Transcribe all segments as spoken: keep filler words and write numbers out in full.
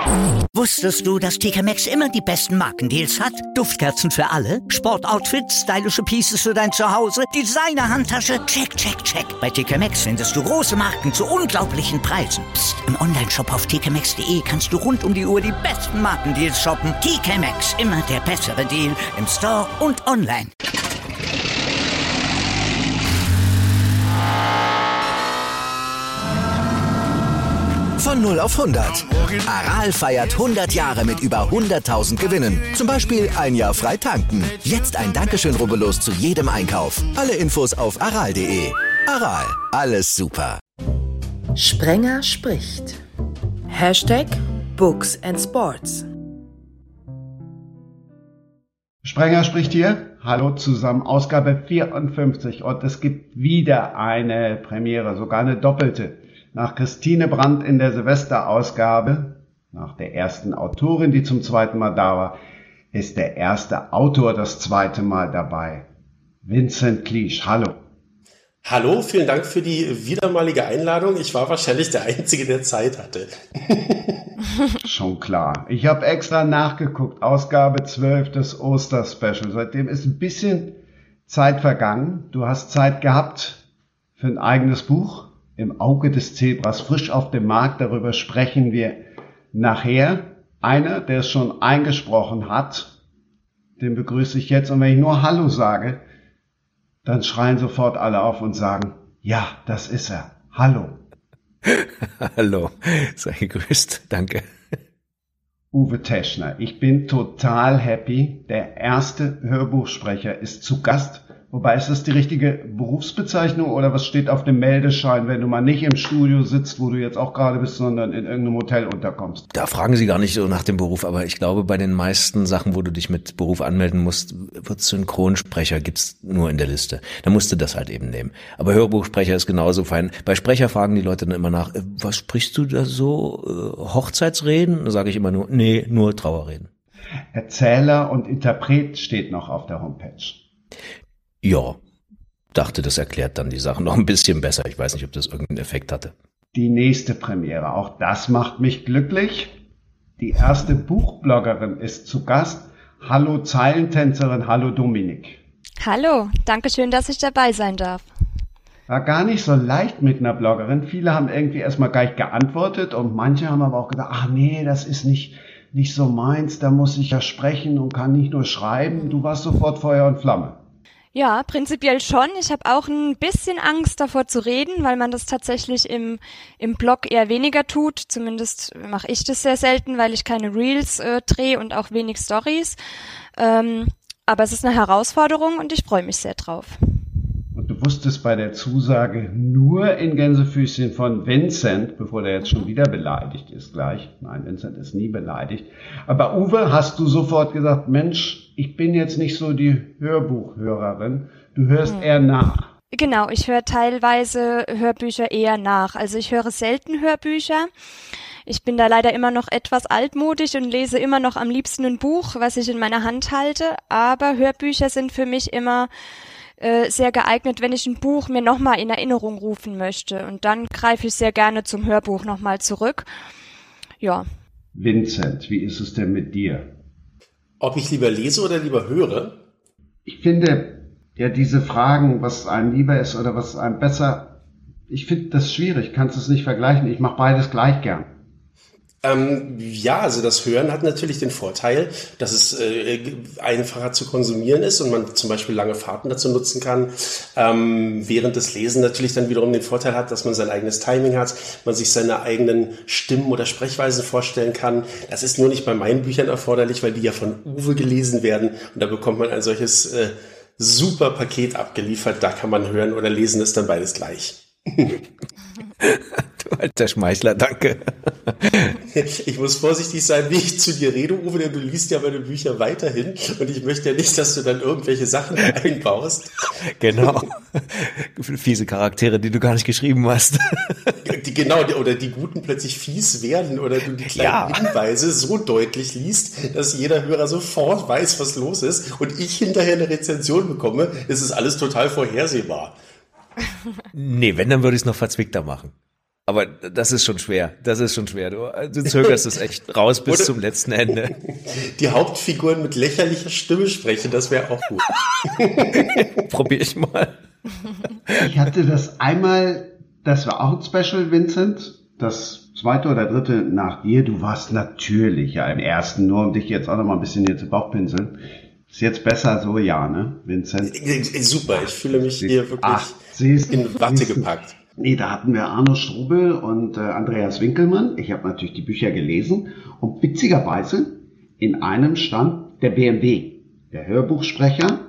Wusstest du, dass T K Maxx immer die besten Markendeals hat? Duftkerzen für alle, Sportoutfits, stylische Pieces für dein Zuhause, Designer-Handtasche, check, check, check. Bei T K Maxx findest du große Marken zu unglaublichen Preisen. Psst. Im Onlineshop auf t k maxx punkt d e kannst du rund um die Uhr die besten Markendeals shoppen. T K Maxx, immer der bessere Deal im Store und online. Von null auf hundert. Aral feiert hundert Jahre mit über hunderttausend Gewinnen. Zum Beispiel ein Jahr frei tanken. Jetzt ein Dankeschön, rubbellos zu jedem Einkauf. Alle Infos auf aral punkt de. Aral, alles super. Sprenger spricht. Hashtag Books and Sports. Sprenger spricht hier. Hallo zusammen, Ausgabe vierundfünfzig. Und es gibt wieder eine Premiere, sogar eine doppelte. Nach Christine Brandt in der Silvesterausgabe, nach der ersten Autorin, die zum zweiten Mal da war, ist der erste Autor das zweite Mal dabei. Vincent Kliesch, hallo. Hallo, vielen Dank für die wiedermalige Einladung. Ich war wahrscheinlich der Einzige, der Zeit hatte. Schon klar. Ich habe extra nachgeguckt. Ausgabe zwölf des Osterspecial. Seitdem ist ein bisschen Zeit vergangen. Du hast Zeit gehabt für ein eigenes Buch. Im Auge des Zebras, frisch auf dem Markt. Darüber sprechen wir nachher. Einer, der es schon eingesprochen hat, den begrüße ich jetzt. Und wenn ich nur Hallo sage, dann schreien sofort alle auf und sagen, ja, das ist er. Hallo. Hallo, sei gegrüßt. Danke. Uwe Teschner. Ich bin total happy. Der erste Hörbuchsprecher ist zu Gast. Wobei, ist das die richtige Berufsbezeichnung oder was steht auf dem Meldeschein, wenn du mal nicht im Studio sitzt, wo du jetzt auch gerade bist, sondern in irgendeinem Hotel unterkommst? Da fragen sie gar nicht so nach dem Beruf, aber ich glaube, bei den meisten Sachen, wo du dich mit Beruf anmelden musst, wird Synchronsprecher, gibt's nur in der Liste. Da musst du das halt eben nehmen. Aber Hörbuchsprecher ist genauso fein. Bei Sprecher fragen die Leute dann immer nach, was sprichst du da so? Hochzeitsreden? Da sage ich immer nur, nee, nur Trauerreden. Erzähler und Interpret steht noch auf der Homepage. Ja, dachte, das erklärt dann die Sachen noch ein bisschen besser. Ich weiß nicht, ob das irgendeinen Effekt hatte. Die nächste Premiere, auch das macht mich glücklich. Die erste Buchbloggerin ist zu Gast. Hallo Zeilentänzerin, hallo Dominik. Hallo, danke schön, dass ich dabei sein darf. War gar nicht so leicht mit einer Bloggerin. Viele haben irgendwie erstmal gleich geantwortet und manche haben aber auch gesagt, ach nee, das ist nicht, nicht so meins, da muss ich ja sprechen und kann nicht nur schreiben. Du warst sofort Feuer und Flamme. Ja, prinzipiell schon. Ich habe auch ein bisschen Angst davor zu reden, weil man das tatsächlich im im Blog eher weniger tut. Zumindest mache ich das sehr selten, weil ich keine Reels äh, drehe und auch wenig Stories. Ähm, aber es ist eine Herausforderung und ich freue mich sehr drauf. Und du wusstest bei der Zusage nur in Gänsefüßchen von Vincent, bevor der jetzt schon wieder beleidigt ist gleich. Nein, Vincent ist nie beleidigt. Aber Uwe, hast du sofort gesagt, Mensch, ich bin jetzt nicht so die Hörbuchhörerin. Du hörst hm. eher nach. Genau, ich höre teilweise Hörbücher eher nach. Also ich höre selten Hörbücher. Ich bin da leider immer noch etwas altmodisch und lese immer noch am liebsten ein Buch, was ich in meiner Hand halte. Aber Hörbücher sind für mich immer äh, sehr geeignet, wenn ich ein Buch mir nochmal in Erinnerung rufen möchte. Und dann greife ich sehr gerne zum Hörbuch nochmal zurück. Ja. Vincent, wie ist es denn mit dir? Ob ich lieber lese oder lieber höre? Ich finde ja diese Fragen, was einem lieber ist oder was einem besser, ich finde das schwierig, kannst es nicht vergleichen. Ich mache beides gleich gern. Ähm, ja, also das Hören hat natürlich den Vorteil, dass es äh, einfacher zu konsumieren ist und man zum Beispiel lange Fahrten dazu nutzen kann, ähm, während das Lesen natürlich dann wiederum den Vorteil hat, dass man sein eigenes Timing hat, man sich seine eigenen Stimmen oder Sprechweisen vorstellen kann. Das ist nur nicht bei meinen Büchern erforderlich, weil die ja von Uwe gelesen werden und da bekommt man ein solches äh, super Paket abgeliefert, da kann man hören oder lesen, ist dann beides gleich. Du alter Schmeichler, danke. Ich muss vorsichtig sein, wie ich zu dir rede, Uwe, denn du liest ja meine Bücher weiterhin und ich möchte ja nicht, dass du dann irgendwelche Sachen einbaust. Genau. Fiese Charaktere, die du gar nicht geschrieben hast. Die, genau, die, oder die Guten plötzlich fies werden oder du die kleinen ja. Hinweise so deutlich liest, dass jeder Hörer sofort weiß, was los ist und ich hinterher eine Rezension bekomme, ist es alles total vorhersehbar. Nee, wenn, dann würde ich es noch verzwickter machen. Aber das ist schon schwer. Das ist schon schwer. Du, du zögerst es echt raus bis Oder zum letzten Ende. Die Hauptfiguren mit lächerlicher Stimme sprechen, das wäre auch gut. Probier ich mal. Ich hatte das einmal, das war auch ein Special, Vincent. Das zweite oder dritte nach dir. Du warst natürlich ja im ersten, nur um dich jetzt auch noch mal ein bisschen hier zu Bauchpinseln. Ist jetzt besser so, ja, ne, Vincent? Super, ich fühle mich hier wirklich Ach, siehst, in Watte siehst, gepackt. Nee, da hatten wir Arno Strubel und äh, Andreas Winkelmann. Ich habe natürlich die Bücher gelesen. Und witzigerweise, in einem stand der B M W. Der Hörbuchsprecher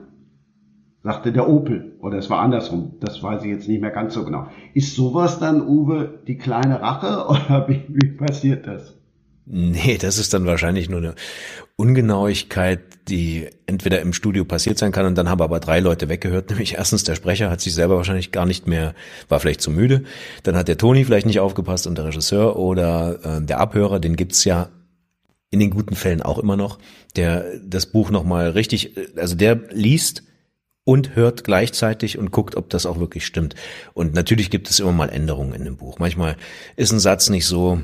sagte der Opel. Oder es war andersrum. Das weiß ich jetzt nicht mehr ganz so genau. Ist sowas dann, Uwe, die kleine Rache? Oder wie, wie passiert das? Nee, das ist dann wahrscheinlich nur eine Ungenauigkeit, die entweder im Studio passiert sein kann und dann haben aber drei Leute weggehört, nämlich erstens der Sprecher hat sich selber wahrscheinlich gar nicht mehr, war vielleicht zu müde, dann hat der Toni vielleicht nicht aufgepasst und der Regisseur oder äh, der Abhörer, den gibt's ja in den guten Fällen auch immer noch, der das Buch nochmal richtig, also der liest und hört gleichzeitig und guckt, ob das auch wirklich stimmt. Und natürlich gibt es immer mal Änderungen in dem Buch. Manchmal ist ein Satz nicht so,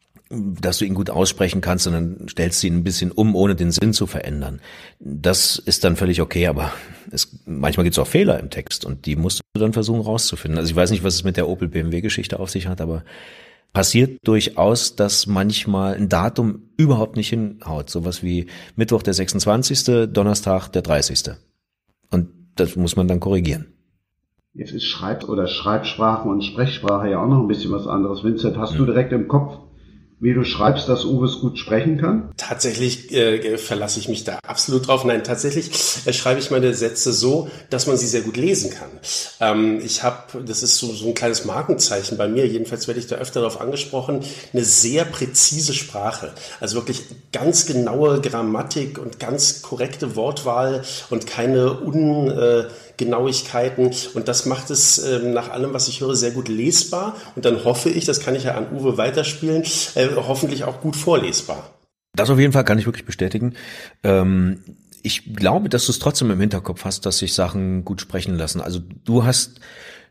dass du ihn gut aussprechen kannst, sondern stellst ihn ein bisschen um, ohne den Sinn zu verändern. Das ist dann völlig okay, aber es, manchmal gibt es auch Fehler im Text und die musst du dann versuchen rauszufinden. Also ich weiß nicht, was es mit der Opel-B M W-Geschichte auf sich hat, aber passiert durchaus, dass manchmal ein Datum überhaupt nicht hinhaut. Sowas wie Mittwoch der sechsundzwanzigste, Donnerstag der dreißigste. Und das muss man dann korrigieren. Jetzt ist Schreib- oder Schreibsprache und Sprechsprache ja auch noch ein bisschen was anderes. Vincent, hast hm. du direkt im Kopf, wie du schreibst, dass Uwe es gut sprechen kann? Tatsächlich äh, verlasse ich mich da absolut drauf. Nein, tatsächlich äh, schreibe ich meine Sätze so, dass man sie sehr gut lesen kann. Ähm, ich habe, das ist so, so ein kleines Markenzeichen bei mir, jedenfalls werde ich da öfter darauf angesprochen, eine sehr präzise Sprache. Also wirklich ganz genaue Grammatik und ganz korrekte Wortwahl und keine un... Äh, Genauigkeiten und das macht es äh, nach allem, was ich höre, sehr gut lesbar und dann hoffe ich, das kann ich ja an Uwe weiterspielen, äh, hoffentlich auch gut vorlesbar. Das auf jeden Fall kann ich wirklich bestätigen. Ähm, ich glaube, dass du es trotzdem im Hinterkopf hast, dass sich Sachen gut sprechen lassen. Also du hast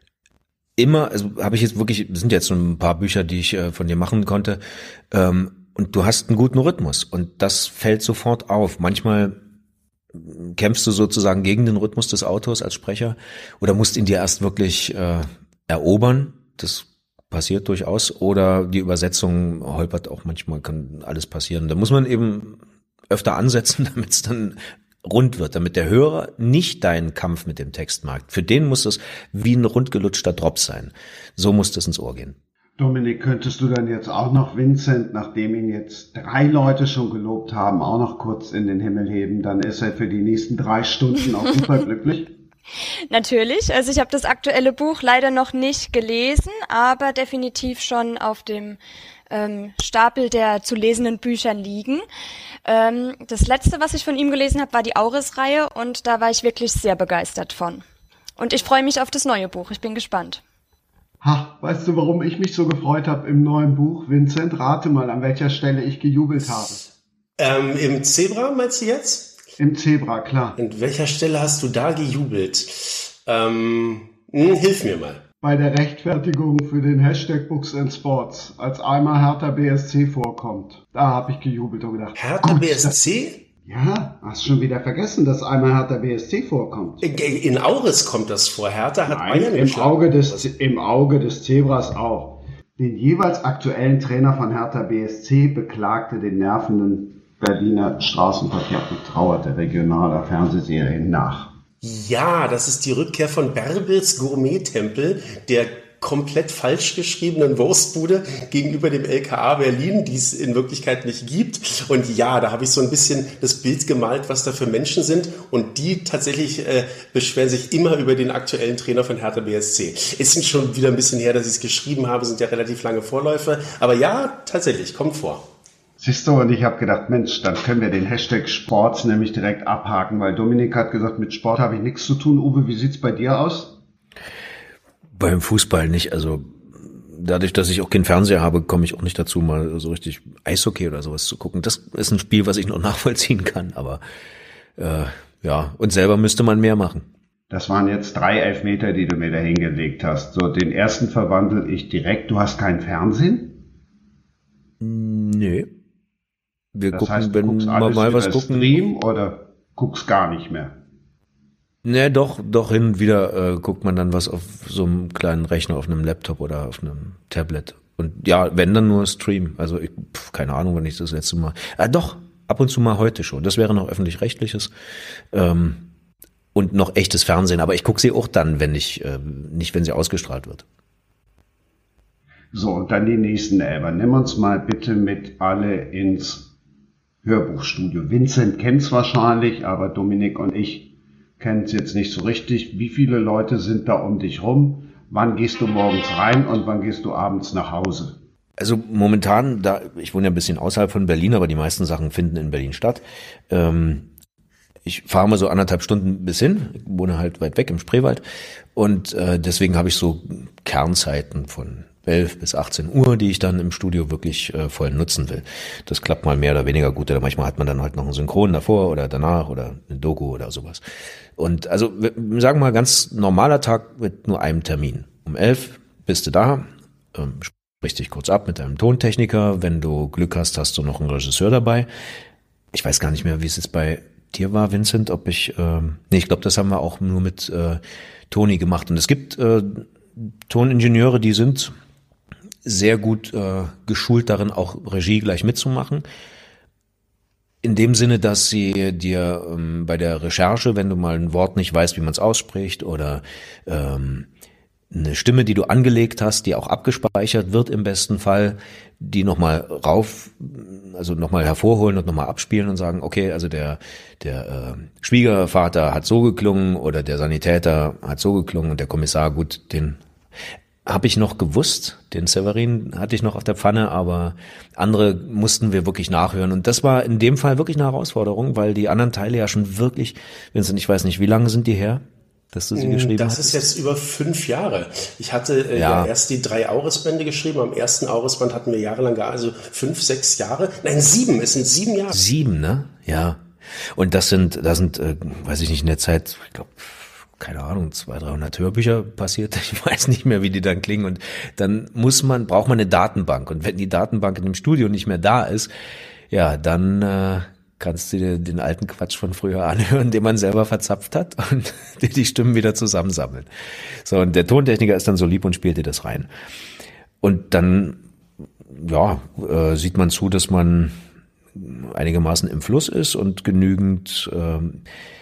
immer, also habe ich jetzt wirklich, das sind jetzt schon ein paar Bücher, die ich äh, von dir machen konnte, ähm, und du hast einen guten Rhythmus und das fällt sofort auf. Manchmal kämpfst du sozusagen gegen den Rhythmus des Autors als Sprecher oder musst ihn dir erst wirklich äh, erobern? Das passiert durchaus. Oder die Übersetzung holpert auch manchmal, kann alles passieren. Da muss man eben öfter ansetzen, damit es dann rund wird, damit der Hörer nicht deinen Kampf mit dem Text mag. Für den muss es wie ein rundgelutschter Drops sein. So muss das ins Ohr gehen. Dominik, könntest du dann jetzt auch noch Vincent, nachdem ihn jetzt drei Leute schon gelobt haben, auch noch kurz in den Himmel heben? Dann ist er für die nächsten drei Stunden auch superglücklich. Natürlich. Also ich habe das aktuelle Buch leider noch nicht gelesen, aber definitiv schon auf dem ähm, Stapel der zu lesenden Bücher liegen. Ähm, das letzte, was ich von ihm gelesen habe, war die Auris-Reihe und da war ich wirklich sehr begeistert von. Und ich freue mich auf das neue Buch. Ich bin gespannt. Ha, weißt du, warum ich mich so gefreut habe im neuen Buch? Vincent, rate mal, an welcher Stelle ich gejubelt habe. Ähm, im Zebra meinst du jetzt? Im Zebra, klar. An welcher Stelle hast du da gejubelt? Ähm, mh, hilf mir mal. Bei der Rechtfertigung für den Hashtag Books and Sports, als einmal Hertha B S C vorkommt. Da habe ich gejubelt und gedacht. Hertha B S C? Ja, hast schon wieder vergessen, dass einmal Hertha B S C vorkommt. In Auris kommt das vor. Hertha hat Nein, Bayern im Auge des im Auge des Zebras auch. Den jeweils aktuellen Trainer von Hertha B S C beklagte den nervenden Berliner Straßenverkehr und trauerte regionaler Fernsehserien nach. Ja, das ist die Rückkehr von Bärbels Gourmet-Tempel, der komplett falsch geschriebenen Wurstbude gegenüber dem L K A Berlin, die es in Wirklichkeit nicht gibt. Und ja, da habe ich so ein bisschen das Bild gemalt, was da für Menschen sind. Und die tatsächlich äh, beschweren sich immer über den aktuellen Trainer von Hertha B S C. Es sind schon wieder ein bisschen her, dass ich es geschrieben habe, sind ja relativ lange Vorläufe. Aber ja, tatsächlich, kommt vor. Siehst du, und ich habe gedacht, Mensch, dann können wir den Hashtag Sports nämlich direkt abhaken, weil Dominik hat gesagt, mit Sport habe ich nichts zu tun. Uwe, wie sieht's bei dir aus? Beim Fußball nicht, also dadurch, dass ich auch keinen Fernseher habe, komme ich auch nicht dazu, mal so richtig Eishockey oder sowas zu gucken. Das ist ein Spiel, was ich noch nachvollziehen kann, aber äh, ja, und selber müsste man mehr machen. Das waren jetzt drei Elfmeter, die du mir da hingelegt hast. So, den ersten verwandle ich direkt. Du hast kein Fernsehen? Nee. Wir das gucken, heißt, du wenn guckst wir alles mal über was gucken. Stream oder guckst gar nicht mehr? Nee, doch, doch hin und wieder äh, guckt man dann was auf so einem kleinen Rechner, auf einem Laptop oder auf einem Tablet. Und ja, wenn dann nur Stream. Also ich, pf, keine Ahnung, wenn ich das letzte Mal. Ah, doch, ab und zu mal heute schon. Das wäre noch öffentlich-rechtliches. Ähm, und noch echtes Fernsehen. Aber ich gucke sie auch dann, wenn ich, äh, nicht wenn sie ausgestrahlt wird. So, und dann die nächsten Elber. Nimm uns mal bitte mit alle ins Hörbuchstudio. Vincent kennt's wahrscheinlich, aber Dominik und ich kennen es jetzt nicht so richtig. Wie viele Leute sind da um dich rum? Wann gehst du morgens rein und wann gehst du abends nach Hause? Also momentan, da ich wohne ja ein bisschen außerhalb von Berlin, aber die meisten Sachen finden in Berlin statt. Ähm, ich fahre mal so anderthalb Stunden bis hin. Ich wohne halt weit weg im Spreewald. Und äh, deswegen habe ich so Kernzeiten von elf bis achtzehn Uhr, die ich dann im Studio wirklich äh, voll nutzen will. Das klappt mal mehr oder weniger gut. Oder manchmal hat man dann halt noch einen Synchron davor oder danach oder eine Doku oder sowas. Und also wir sagen mal, ganz normaler Tag mit nur einem Termin. Um elf bist du da, ähm, sprichst dich kurz ab mit deinem Tontechniker. Wenn du Glück hast, hast du noch einen Regisseur dabei. Ich weiß gar nicht mehr, wie es jetzt bei dir war, Vincent, ob ich, ähm, nee, ich glaube, das haben wir auch nur mit äh, Toni gemacht. Und es gibt äh, Toningenieure, die sind sehr gut äh, geschult darin, auch Regie gleich mitzumachen. In dem Sinne, dass sie dir ähm, bei der Recherche, wenn du mal ein Wort nicht weißt, wie man es ausspricht, oder ähm, eine Stimme, die du angelegt hast, die auch abgespeichert wird im besten Fall, die nochmal rauf, also nochmal hervorholen und nochmal abspielen und sagen, okay, also der der äh, Schwiegervater hat so geklungen oder der Sanitäter hat so geklungen und der Kommissar, gut, den habe ich noch gewusst, den Severin hatte ich noch auf der Pfanne, aber andere mussten wir wirklich nachhören. Und das war in dem Fall wirklich eine Herausforderung, weil die anderen Teile ja schon wirklich, Vincent, ich weiß nicht, wie lange sind die her, dass du sie geschrieben hast? Das ist jetzt über fünf Jahre. Ich hatte äh, ja. ja erst die drei Aurisbände geschrieben. Am ersten Aurisband hatten wir jahrelang gearbeitet, also fünf, sechs Jahre. Nein, sieben, es sind sieben Jahre. Sieben, ne? Ja. Und das sind, da sind, äh, weiß ich nicht, in der Zeit, ich glaube, keine Ahnung, zweihundert, dreihundert Hörbücher passiert. Ich weiß nicht mehr, wie die dann klingen. Und dann muss man, braucht man eine Datenbank. Und wenn die Datenbank in dem Studio nicht mehr da ist, ja, dann äh, kannst du dir den alten Quatsch von früher anhören, den man selber verzapft hat und dir die Stimmen wieder zusammensammeln. So, und der Tontechniker ist dann so lieb und spielt dir das rein. Und dann, ja, äh, sieht man zu, dass man einigermaßen im Fluss ist und genügend ähm,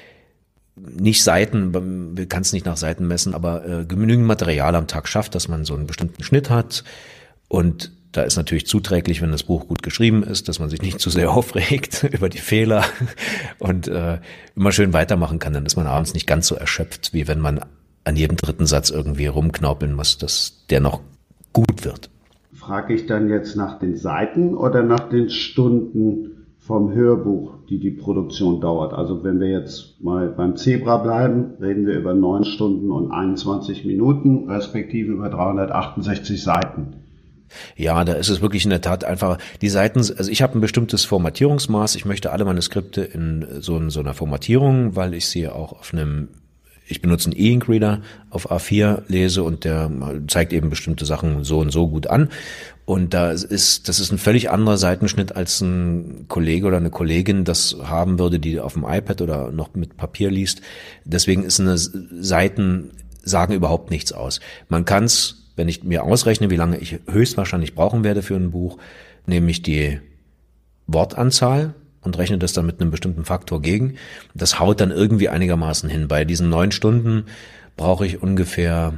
nicht Seiten, wir kann es nicht nach Seiten messen, aber äh, genügend Material am Tag schafft, dass man so einen bestimmten Schnitt hat. Und da ist natürlich zuträglich, wenn das Buch gut geschrieben ist, dass man sich nicht zu sehr aufregt über die Fehler und äh, immer schön weitermachen kann. Dann ist man abends nicht ganz so erschöpft, wie wenn man an jedem dritten Satz irgendwie rumknaupeln muss, dass der noch gut wird. Frage ich dann jetzt nach den Seiten oder nach den Stunden vom Hörbuch, die die Produktion dauert? Also wenn wir jetzt mal beim Zebra bleiben, reden wir über neun Stunden und einundzwanzig Minuten, respektive über dreihundertachtundsechzig Seiten. Ja, da ist es wirklich in der Tat einfach, die Seiten, also ich habe ein bestimmtes Formatierungsmaß, ich möchte alle Manuskripte in so, so einer Formatierung, weil ich sie auch auf einem, ich benutze einen E-Ink-Reader auf A vier lese und der zeigt eben bestimmte Sachen so und so gut an. Und da ist, das ist ein völlig anderer Seitenschnitt, als ein Kollege oder eine Kollegin das haben würde, die auf dem iPad oder noch mit Papier liest. Deswegen ist eine Seiten sagen überhaupt nichts aus. Man kann's, wenn ich mir ausrechne, wie lange ich höchstwahrscheinlich brauchen werde für ein Buch, nehme ich die Wortanzahl und rechne das dann mit einem bestimmten Faktor gegen. Das haut dann irgendwie einigermaßen hin. Bei diesen neun Stunden brauche ich ungefähr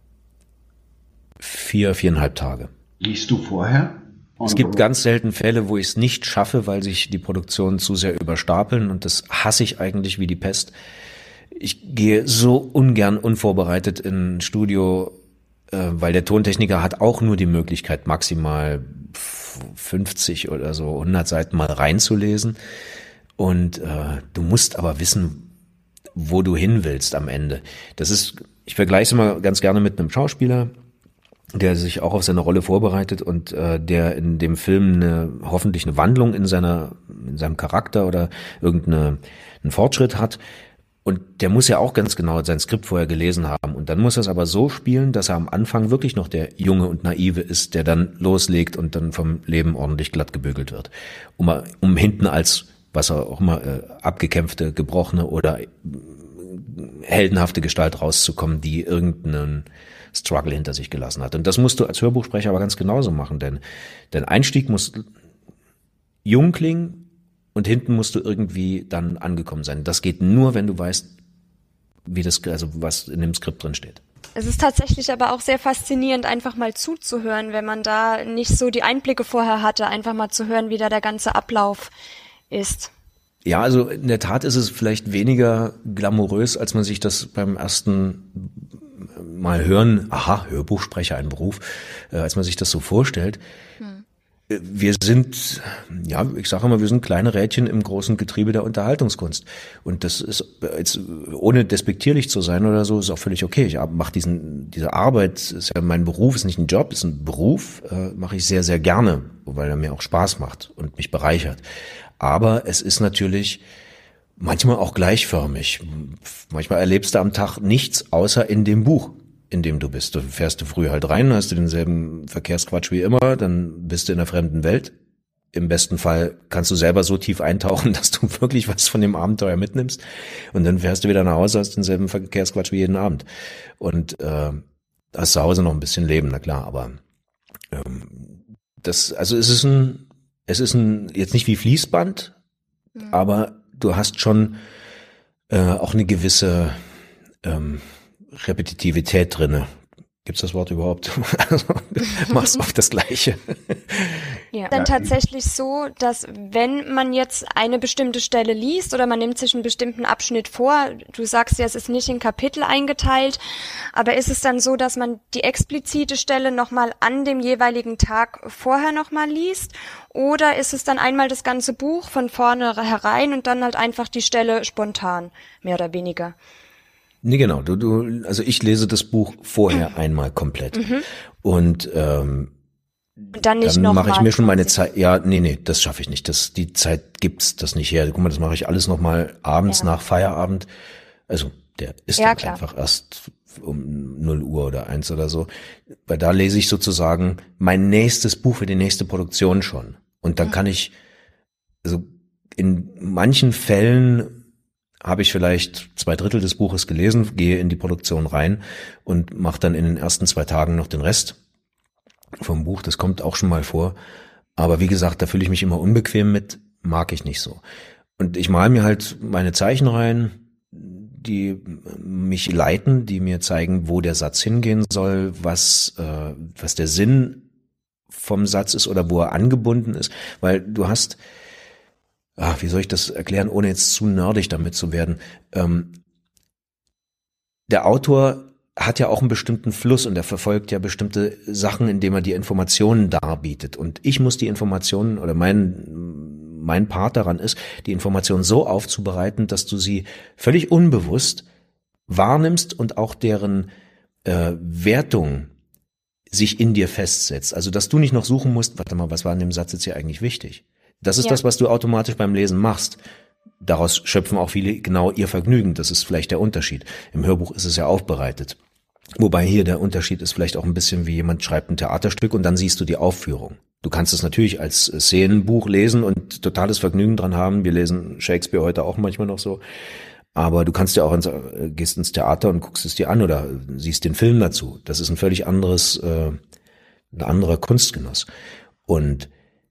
vier, viereinhalb Tage. Liest du vorher? Es gibt ganz selten Fälle, wo ich es nicht schaffe, weil sich die Produktionen zu sehr überstapeln und das hasse ich eigentlich wie die Pest. Ich gehe so ungern unvorbereitet in ein Studio, äh, weil der Tontechniker hat auch nur die Möglichkeit, maximal fünfzig oder so hundert Seiten mal reinzulesen und äh, du musst aber wissen, wo du hin willst am Ende. Das ist, ich vergleiche es immer ganz gerne mit einem Schauspieler, der sich auch auf seine Rolle vorbereitet und äh, der in dem Film eine, hoffentlich eine Wandlung in seiner in seinem Charakter oder irgendeinen Fortschritt hat. Und der muss ja auch ganz genau sein Skript vorher gelesen haben. Und dann muss er es aber so spielen, dass er am Anfang wirklich noch der Junge und Naive ist, der dann loslegt und dann vom Leben ordentlich glatt gebügelt wird. Um, um hinten als, was auch immer, äh, abgekämpfte, gebrochene oder äh, heldenhafte Gestalt rauszukommen, die irgendeinen Struggle hinter sich gelassen hat. Und das musst du als Hörbuchsprecher aber ganz genauso machen, denn dein Einstieg muss jung klingen, und hinten musst du irgendwie dann angekommen sein. Das geht nur, wenn du weißt, wie das, also was in dem Skript drin steht. Es ist tatsächlich aber auch sehr faszinierend, einfach mal zuzuhören, wenn man da nicht so die Einblicke vorher hatte, einfach mal zu hören, wie da der ganze Ablauf ist. Ja, also in der Tat ist es vielleicht weniger glamourös, als man sich das beim ersten Mal hören, aha, Hörbuchsprecher, ein Beruf, äh, als man sich das so vorstellt. Hm. Wir sind, ja, ich sage immer, wir sind kleine Rädchen im großen Getriebe der Unterhaltungskunst. Und das ist jetzt, ohne despektierlich zu sein oder so, ist auch völlig okay. Ich mache diesen, diese Arbeit, ist ja mein Beruf, ist nicht ein Job, ist ein Beruf, äh, mache ich sehr, sehr gerne, weil er mir auch Spaß macht und mich bereichert. Aber es ist natürlich manchmal auch gleichförmig. Manchmal erlebst du am Tag nichts außer in dem Buch, in dem du bist. Du fährst du früh halt rein, hast du denselben Verkehrsquatsch wie immer, dann bist du in einer fremden Welt. Im besten Fall kannst du selber so tief eintauchen, dass du wirklich was von dem Abenteuer mitnimmst. Und dann fährst du wieder nach Hause, hast denselben Verkehrsquatsch wie jeden Abend. Und äh, hast zu Hause noch ein bisschen Leben, na klar, aber ähm, das, also es ist ein, es ist ein, jetzt nicht wie Fließband, mhm. aber du hast schon äh, auch eine gewisse ähm, Repetitivität drinne. Gibt's das Wort überhaupt? Also, machst oft das Gleiche. Ja. Dann tatsächlich so, dass wenn man jetzt eine bestimmte Stelle liest oder man nimmt sich einen bestimmten Abschnitt vor, du sagst ja, es ist nicht in Kapitel eingeteilt, aber ist es dann so, dass man die explizite Stelle nochmal an dem jeweiligen Tag vorher nochmal liest? Oder ist es dann einmal das ganze Buch von vorne herein und dann halt einfach die Stelle spontan, mehr oder weniger? Nee, genau. Du, du, also ich lese das Buch vorher mhm. einmal komplett. Mhm. Und, ähm, und dann nicht dann noch mache ich mal mir schon meine Zeit. Ja, nee, nee, das schaffe ich nicht. Das, die Zeit gibt's das nicht her. Guck mal, das mache ich alles nochmal abends ja. nach Feierabend. Also der ist ja, dann klar. einfach erst um null Uhr oder eins oder so. Weil da lese ich sozusagen mein nächstes Buch für die nächste Produktion schon. Und dann mhm. kann ich, also in manchen Fällen habe ich vielleicht zwei Drittel des Buches gelesen, gehe in die Produktion rein und mache dann in den ersten zwei Tagen noch den Rest vom Buch. Das kommt auch schon mal vor. Aber wie gesagt, da fühle ich mich immer unbequem mit, mag ich nicht so. Und ich male mir halt meine Zeichen rein, die mich leiten, die mir zeigen, wo der Satz hingehen soll, was, äh, was der Sinn vom Satz ist oder wo er angebunden ist. Weil du hast... Ach, wie soll ich das erklären, ohne jetzt zu nerdig damit zu werden? Ähm, der Autor hat ja auch einen bestimmten Fluss und er verfolgt ja bestimmte Sachen, indem er die Informationen darbietet. Und ich muss die Informationen, oder mein, mein Part daran ist, die Informationen so aufzubereiten, dass du sie völlig unbewusst wahrnimmst und auch deren äh, Wertung sich in dir festsetzt. Also, dass du nicht noch suchen musst, warte mal, was war in dem Satz jetzt hier eigentlich wichtig? Das ist ja. das, was du automatisch beim Lesen machst. Daraus schöpfen auch viele genau ihr Vergnügen. Das ist vielleicht der Unterschied. Im Hörbuch ist es ja aufbereitet. Wobei hier der Unterschied ist vielleicht auch ein bisschen wie jemand schreibt ein Theaterstück und dann siehst du die Aufführung. Du kannst es natürlich als Szenenbuch lesen und totales Vergnügen dran haben. Wir lesen Shakespeare heute auch manchmal noch so. Aber du kannst ja auch ins, gehst ins Theater und guckst es dir an oder siehst den Film dazu. Das ist ein völlig anderes, äh, ein anderer Kunstgenuss. Und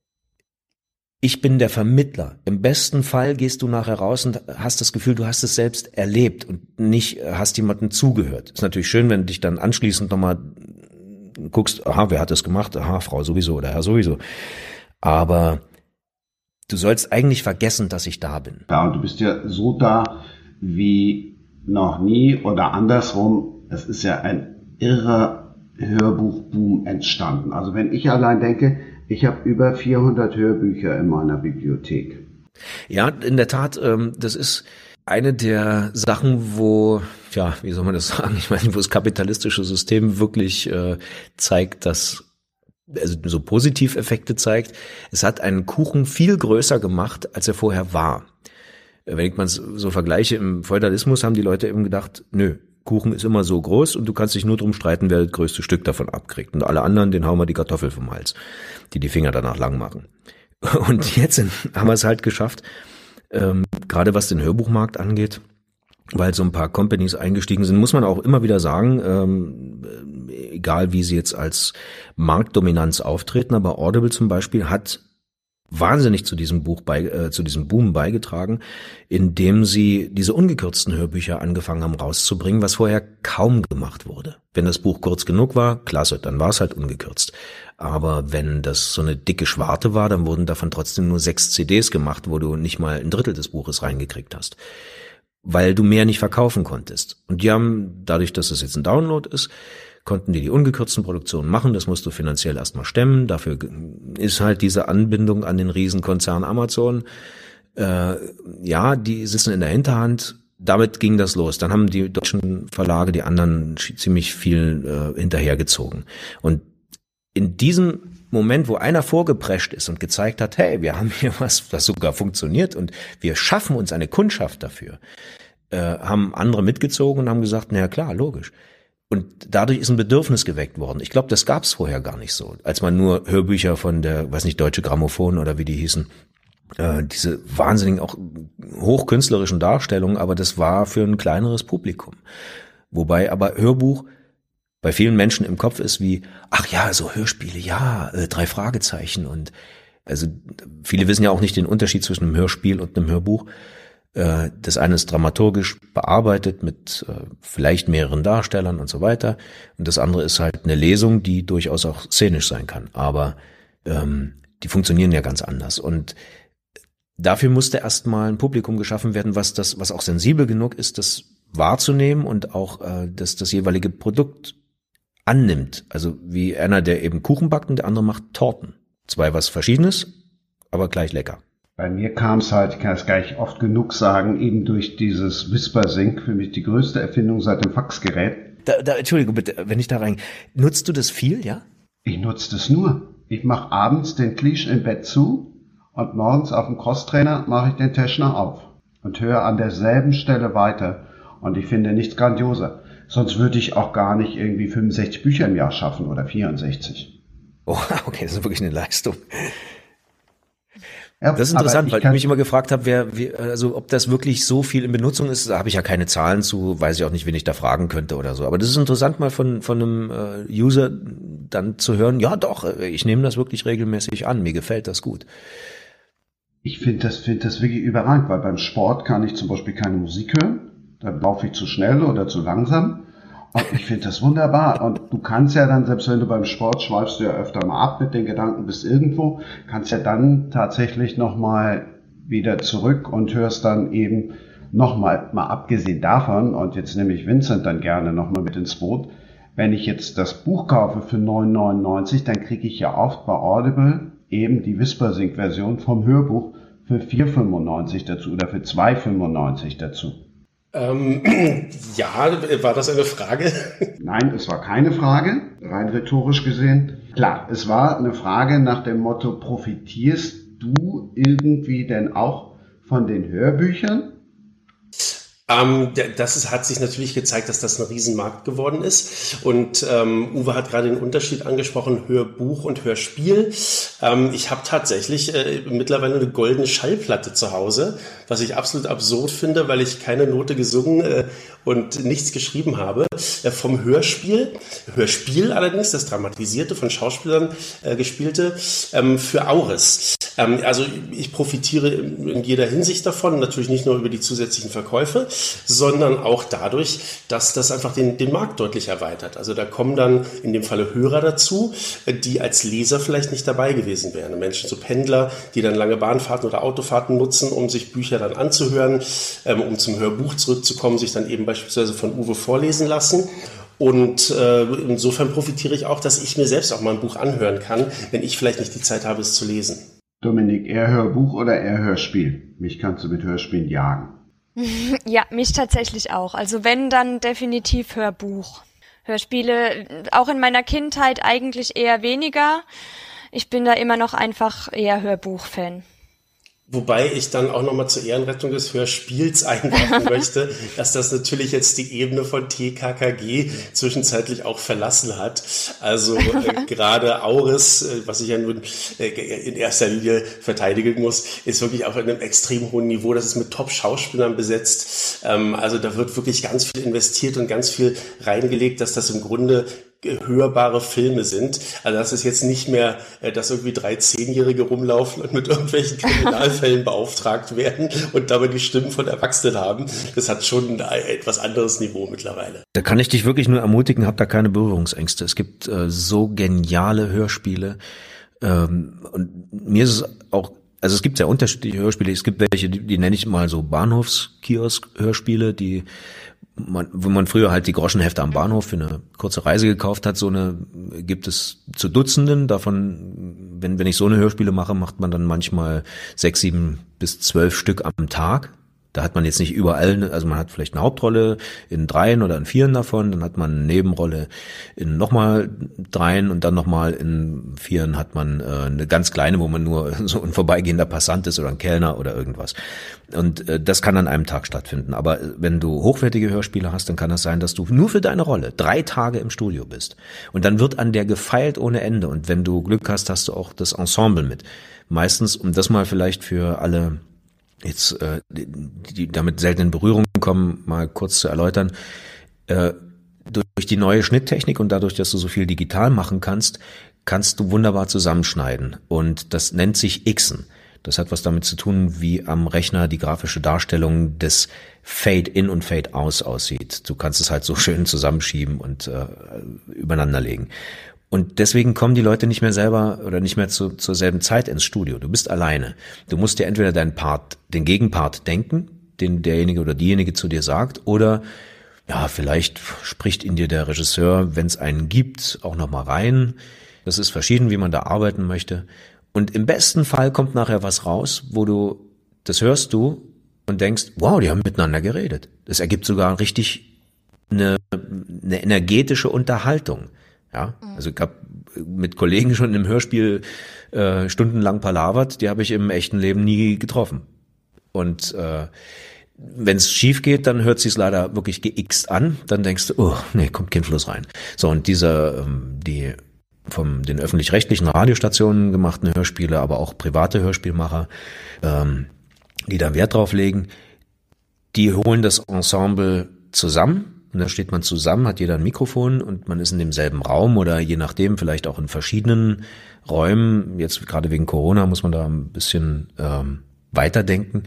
ich bin der Vermittler. Im besten Fall gehst du nachher raus und hast das Gefühl, du hast es selbst erlebt und nicht hast jemandem zugehört. Ist natürlich schön, wenn du dich dann anschließend nochmal guckst, aha, wer hat das gemacht? Aha, Frau sowieso oder Herr sowieso. Aber du sollst eigentlich vergessen, dass ich da bin. Ja, und du bist ja so da wie noch nie oder andersrum. Es ist ja ein irrer Hörbuchboom entstanden. Also wenn ich allein denke, ich habe über vierhundert Hörbücher in meiner Bibliothek. Ja, in der Tat, ähm, das ist eine der Sachen, wo, ja, wie soll man das sagen? Ich meine, wo das kapitalistische System wirklich äh, zeigt, dass, also so Positiveffekte zeigt. Es hat einen Kuchen viel größer gemacht, als er vorher war. Wenn ich mal so vergleiche, im Feudalismus haben die Leute eben gedacht, nö, Kuchen ist immer so groß und du kannst dich nur drum streiten, wer das größte Stück davon abkriegt. Und alle anderen, denen hauen wir die Kartoffel vom Hals, die die Finger danach lang machen. Und jetzt haben wir es halt geschafft, ähm, gerade was den Hörbuchmarkt angeht, weil so ein paar Companies eingestiegen sind, muss man auch immer wieder sagen, ähm, egal wie sie jetzt als Marktdominanz auftreten, aber Audible zum Beispiel hat wahnsinnig zu diesem Buch bei, äh, zu diesem Boom beigetragen, indem sie diese ungekürzten Hörbücher angefangen haben rauszubringen, was vorher kaum gemacht wurde. Wenn das Buch kurz genug war, klasse, dann war es halt ungekürzt. Aber wenn das so eine dicke Schwarte war, dann wurden davon trotzdem nur sechs C Ds gemacht, wo du nicht mal ein Drittel des Buches reingekriegt hast, weil du mehr nicht verkaufen konntest. Und die haben, dadurch, dass es jetzt ein Download ist, konnten die die ungekürzten Produktionen machen, das musst du finanziell erstmal stemmen, dafür ist halt diese Anbindung an den Riesenkonzern Amazon, äh, ja, die sitzen in der Hinterhand, damit ging das los. Dann haben die deutschen Verlage die anderen ziemlich viel äh, hinterhergezogen. Und in diesem Moment, wo einer vorgeprescht ist und gezeigt hat, hey, wir haben hier was, das sogar funktioniert und wir schaffen uns eine Kundschaft dafür, äh, haben andere mitgezogen und haben gesagt, na ja klar, logisch. Und dadurch ist ein Bedürfnis geweckt worden. Ich glaube, das gab es vorher gar nicht so. Als man nur Hörbücher von der, weiß nicht, Deutsche Grammophon oder wie die hießen, äh, diese wahnsinnigen, auch hochkünstlerischen Darstellungen, aber das war für ein kleineres Publikum. Wobei aber Hörbuch bei vielen Menschen im Kopf ist wie, ach ja, so Hörspiele, ja, äh, drei Fragezeichen. Und also viele wissen ja auch nicht den Unterschied zwischen einem Hörspiel und einem Hörbuch. Das eine ist dramaturgisch bearbeitet mit äh, vielleicht mehreren Darstellern und so weiter. Und das andere ist halt eine Lesung, die durchaus auch szenisch sein kann. Aber ähm, die funktionieren ja ganz anders. Und dafür musste erstmal ein Publikum geschaffen werden, was das, was auch sensibel genug ist, das wahrzunehmen und auch äh, das, das jeweilige Produkt annimmt. Also wie einer, der eben Kuchen backt und der andere macht Torten. Zwei was Verschiedenes, aber gleich lecker. Bei mir kam es halt, ich kann es gar nicht oft genug sagen, eben durch dieses Whispersync, für mich die größte Erfindung seit dem Faxgerät. Da, da, Entschuldigung bitte, wenn ich da rein, nutzt du das viel, ja? Ich nutze das nur. Ich mache abends den Klisch im Bett zu und morgens auf dem Crosstrainer mache ich den Teschner auf und höre an derselben Stelle weiter. Und ich finde nichts grandioser. Sonst würde ich auch gar nicht irgendwie fünfundsechzig Bücher im Jahr schaffen oder vierundsechzig. Oh, okay, das ist wirklich eine Leistung. Ja, das ist interessant, ich weil ich mich immer gefragt habe, wer, wie, also ob das wirklich so viel in Benutzung ist, da habe ich ja keine Zahlen zu, weiß ich auch nicht, wen ich da fragen könnte oder so. Aber das ist interessant, mal von von einem äh, User dann zu hören, ja doch, ich nehme das wirklich regelmäßig an, mir gefällt das gut. Ich finde das, finde das wirklich überragend, weil beim Sport kann ich zum Beispiel keine Musik hören, da laufe ich zu schnell oder zu langsam. Und ich finde das wunderbar. Und du kannst ja dann, selbst wenn du beim Sport schweifst du ja öfter mal ab mit den Gedanken bis irgendwo, kannst ja dann tatsächlich nochmal wieder zurück und hörst dann eben nochmal, mal abgesehen davon, und jetzt nehme ich Vincent dann gerne nochmal mit ins Boot, wenn ich jetzt das Buch kaufe für neun neunundneunzig, dann kriege ich ja oft bei Audible eben die Whispersync-Version vom Hörbuch für vier fünfundneunzig dazu oder für zwei fünfundneunzig dazu. Ähm, ja, war das eine Frage? Nein, es war keine Frage, rein rhetorisch gesehen. Klar, es war eine Frage nach dem Motto, profitierst du irgendwie denn auch von den Hörbüchern? Ähm, das ist, hat sich natürlich gezeigt, dass das ein Riesenmarkt geworden ist. Und ähm, Uwe hat gerade den Unterschied angesprochen, Hörbuch und Hörspiel. Ähm, ich habe tatsächlich äh, mittlerweile eine goldene Schallplatte zu Hause, was ich absolut absurd finde, weil ich keine Note gesungen äh, und nichts geschrieben habe. Äh, vom Hörspiel, Hörspiel allerdings, das dramatisierte, von Schauspielern äh, gespielte, ähm, für Auris. Ähm, also ich profitiere in, in jeder Hinsicht davon, natürlich nicht nur über die zusätzlichen Verkäufe, sondern auch dadurch, dass das einfach den, den Markt deutlich erweitert. Also da kommen dann in dem Falle Hörer dazu, die als Leser vielleicht nicht dabei gewesen wären. Menschen, so Pendler, die dann lange Bahnfahrten oder Autofahrten nutzen, um sich Bücher dann anzuhören, ähm, um zum Hörbuch zurückzukommen, sich dann eben beispielsweise von Uwe vorlesen lassen. Und äh, insofern profitiere ich auch, dass ich mir selbst auch mal ein Buch anhören kann, wenn ich vielleicht nicht die Zeit habe, es zu lesen. Dominik, eher Hörbuch oder eher Hörspiel? Mich kannst du mit Hörspielen jagen. Ja, mich tatsächlich auch. Also wenn, dann definitiv Hörbuch. Hörspiele, auch in meiner Kindheit eigentlich eher weniger. Ich bin da immer noch einfach eher Hörbuch-Fan. Wobei ich dann auch nochmal zur Ehrenrettung des Hörspiels einwerfen möchte, dass das natürlich jetzt die Ebene von T K K G zwischenzeitlich auch verlassen hat. Also äh, gerade Auris, äh, was ich ja nun äh, in erster Linie verteidigen muss, ist wirklich auf einem extrem hohen Niveau. Das ist mit Top-Schauspielern besetzt. Ähm, also da wird wirklich ganz viel investiert und ganz viel reingelegt, dass das im Grunde hörbare Filme sind. Also das ist jetzt nicht mehr, dass irgendwie drei Zehnjährige rumlaufen und mit irgendwelchen Kriminalfällen beauftragt werden und dabei die Stimmen von Erwachsenen haben. Das hat schon ein etwas anderes Niveau mittlerweile. Da kann ich dich wirklich nur ermutigen, hab da keine Berührungsängste. Es gibt äh, so geniale Hörspiele. Ähm, und mir ist es auch, also es gibt ja unterschiedliche Hörspiele. Es gibt welche, die, die nenne ich mal so Bahnhofskiosk-Hörspiele, die Man, wo man früher halt die Groschenhefte am Bahnhof für eine kurze Reise gekauft hat, so eine gibt es zu Dutzenden. Davon, wenn wenn ich so eine Hörspiele mache, macht man dann manchmal sechs, sieben bis zwölf Stück am Tag. Da hat man jetzt nicht überall, also man hat vielleicht eine Hauptrolle in dreien oder in vieren davon, dann hat man eine Nebenrolle in nochmal dreien und dann nochmal in vieren hat man äh, eine ganz kleine, wo man nur so ein vorbeigehender Passant ist oder ein Kellner oder irgendwas. Und äh, das kann an einem Tag stattfinden. Aber wenn du hochwertige Hörspiele hast, dann kann das sein, dass du nur für deine Rolle drei Tage im Studio bist. Und dann wird an der gefeilt ohne Ende. Und wenn du Glück hast, hast du auch das Ensemble mit. Meistens, um das mal vielleicht für alle jetzt äh, die, die damit selten in Berührung kommen, mal kurz zu erläutern. Äh, durch die neue Schnitttechnik und dadurch, dass du so viel digital machen kannst, kannst du wunderbar zusammenschneiden. Und das nennt sich Xen. Das hat was damit zu tun, wie am Rechner die grafische Darstellung des Fade-in und Fade-aus aussieht. Du kannst es halt so schön zusammenschieben und äh, übereinander legen. Und deswegen kommen die Leute nicht mehr selber oder nicht mehr zu, zur selben Zeit ins Studio. Du bist alleine. Du musst dir entweder deinen Part, den Gegenpart denken, den derjenige oder diejenige zu dir sagt, oder ja, vielleicht spricht in dir der Regisseur, wenn es einen gibt, auch nochmal rein. Das ist verschieden, wie man da arbeiten möchte. Und im besten Fall kommt nachher was raus, wo du, das hörst du und denkst, wow, die haben miteinander geredet. Das ergibt sogar richtig eine, eine energetische Unterhaltung. Ja, also ich habe mit Kollegen schon im Hörspiel äh, stundenlang palavert, die habe ich im echten Leben nie getroffen. Und äh, wenn es schief geht, dann hört sich's leider wirklich geixt an. Dann denkst du, oh, nee, kommt kein Fluss rein. So, und diese, ähm, die von den öffentlich-rechtlichen Radiostationen gemachten Hörspiele, aber auch private Hörspielmacher, ähm, die da Wert drauf legen, die holen das Ensemble zusammen. Und da steht man zusammen, hat jeder ein Mikrofon und man ist in demselben Raum oder je nachdem vielleicht auch in verschiedenen Räumen. Jetzt gerade wegen Corona muss man da ein bisschen ähm, weiterdenken.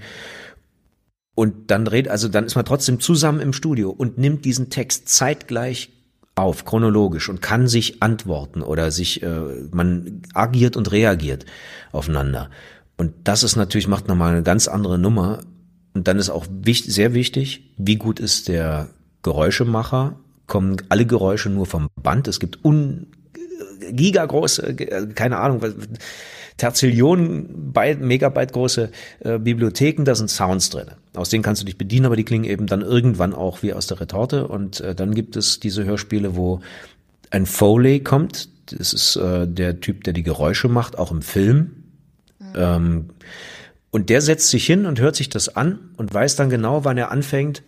Und dann redet, also dann ist man trotzdem zusammen im Studio und nimmt diesen Text zeitgleich auf, chronologisch, und kann sich antworten oder sich, äh, man agiert und reagiert aufeinander. Und das ist natürlich, macht nochmal eine ganz andere Nummer. Und dann ist auch wichtig, sehr wichtig, wie gut ist der Geräuschemacher, kommen alle Geräusche nur vom Band. Es gibt un gigagroße, keine Ahnung, Terzillionen Byte, Megabyte große äh, Bibliotheken, da sind Sounds drin. Aus denen kannst du dich bedienen, aber die klingen eben dann irgendwann auch wie aus der Retorte. Und äh, dann gibt es diese Hörspiele, wo ein Foley kommt. Das ist äh, der Typ, der die Geräusche macht, auch im Film. Mhm. Ähm, und der setzt sich hin und hört sich das an und weiß dann genau, wann er anfängt,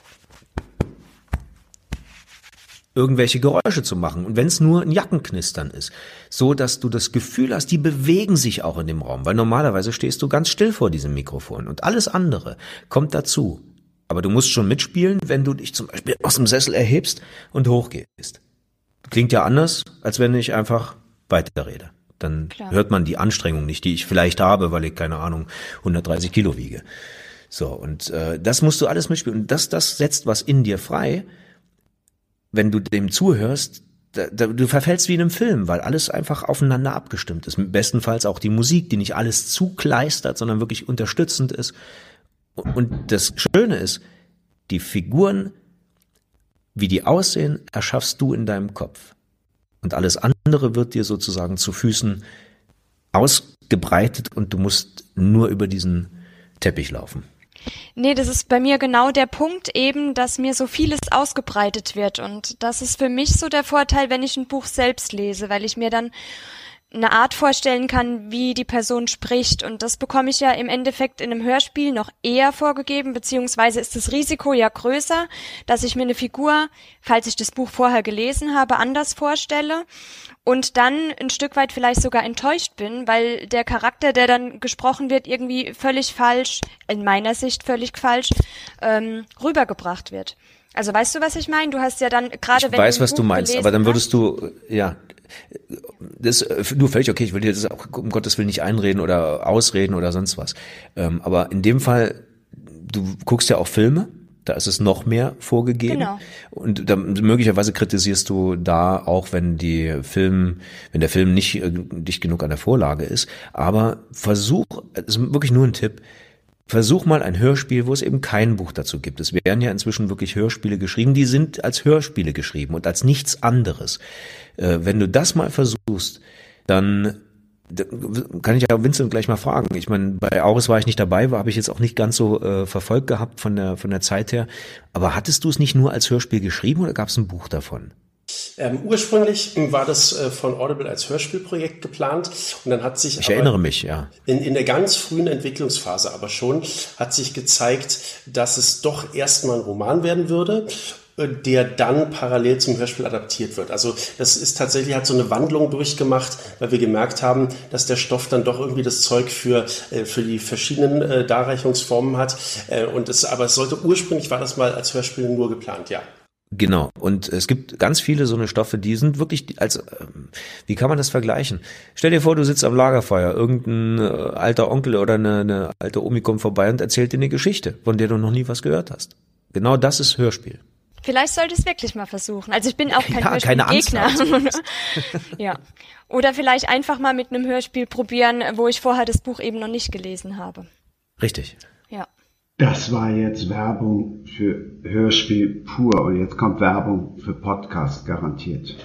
irgendwelche Geräusche zu machen. Und wenn es nur ein Jackenknistern ist, so dass du das Gefühl hast, die bewegen sich auch in dem Raum, weil normalerweise stehst du ganz still vor diesem Mikrofon und alles andere kommt dazu. Aber du musst schon mitspielen, wenn du dich zum Beispiel aus dem Sessel erhebst und hochgehst. Klingt ja anders, als wenn ich einfach weiterrede. Dann Klar. hört man die Anstrengung nicht, die ich vielleicht habe, weil ich, keine Ahnung, hundertdreißig Kilo wiege. So, und äh, das musst du alles mitspielen. Und das, das setzt was in dir frei. Wenn du dem zuhörst, da, da, du verfällst wie in einem Film, weil alles einfach aufeinander abgestimmt ist. Bestenfalls auch die Musik, die nicht alles zukleistert, sondern wirklich unterstützend ist. Und das Schöne ist, die Figuren, wie die aussehen, erschaffst du in deinem Kopf. Und alles andere wird dir sozusagen zu Füßen ausgebreitet und du musst nur über diesen Teppich laufen. Nee, das ist bei mir genau der Punkt eben, dass mir so vieles ausgebreitet wird, und das ist für mich so der Vorteil, wenn ich ein Buch selbst lese, weil ich mir dann eine Art vorstellen kann, wie die Person spricht. Und das bekomme ich ja im Endeffekt in einem Hörspiel noch eher vorgegeben, beziehungsweise ist das Risiko ja größer, dass ich mir eine Figur, falls ich das Buch vorher gelesen habe, anders vorstelle und dann ein Stück weit vielleicht sogar enttäuscht bin, weil der Charakter, der dann gesprochen wird, irgendwie völlig falsch, in meiner Sicht völlig falsch, ähm, rübergebracht wird. Also weißt du, was ich meine? Du hast ja dann gerade, wenn ich weiß, du ein was Buch du meinst, gelesen aber dann würdest hast, du, ja, das ist nur völlig okay. Ich will dir das auch um Gottes Willen nicht einreden oder ausreden oder sonst was. Ähm, aber in dem Fall, du guckst ja auch Filme, da ist es noch mehr vorgegeben. Genau. Und dann, möglicherweise kritisierst du da auch, wenn die Film, wenn der Film nicht äh, dicht genug an der Vorlage ist. Aber versuch, das ist wirklich nur ein Tipp, versuch mal ein Hörspiel, wo es eben kein Buch dazu gibt. Es werden ja inzwischen wirklich Hörspiele geschrieben, die sind als Hörspiele geschrieben und als nichts anderes. Äh, wenn du das mal versuchst, dann kann ich ja Vincent gleich mal fragen. Ich meine, bei Auris war ich nicht dabei, war habe ich jetzt auch nicht ganz so äh, verfolgt gehabt von der von der Zeit her. Aber hattest du es nicht nur als Hörspiel geschrieben oder gab es ein Buch davon? Ähm, ursprünglich war das äh, von Audible als Hörspielprojekt geplant und dann hat sich ich aber erinnere mich, ja. In, in der ganz frühen Entwicklungsphase aber schon hat sich gezeigt, dass es doch erstmal ein Roman werden würde, der dann parallel zum Hörspiel adaptiert wird. Also das ist tatsächlich, hat so eine Wandlung durchgemacht, weil wir gemerkt haben, dass der Stoff dann doch irgendwie das Zeug für äh, für die verschiedenen äh, Darreichungsformen hat. Äh, und es, aber es sollte ursprünglich war das mal als Hörspiel nur geplant, ja. Genau. Und es gibt ganz viele so eine Stoffe, die sind wirklich, als, wie kann man das vergleichen? Stell dir vor, du sitzt am Lagerfeuer, irgendein äh, alter Onkel oder eine, eine alte Omi kommt vorbei und erzählt dir eine Geschichte, von der du noch nie was gehört hast. Genau das ist Hörspiel. Vielleicht sollte ich es wirklich mal versuchen. Also ich bin auch kein ja, Hörspielgegner. Keine ja. Oder vielleicht einfach mal mit einem Hörspiel probieren, wo ich vorher das Buch eben noch nicht gelesen habe. Richtig. Ja. Das war jetzt Werbung für Hörspiel pur und jetzt kommt Werbung für Podcast garantiert.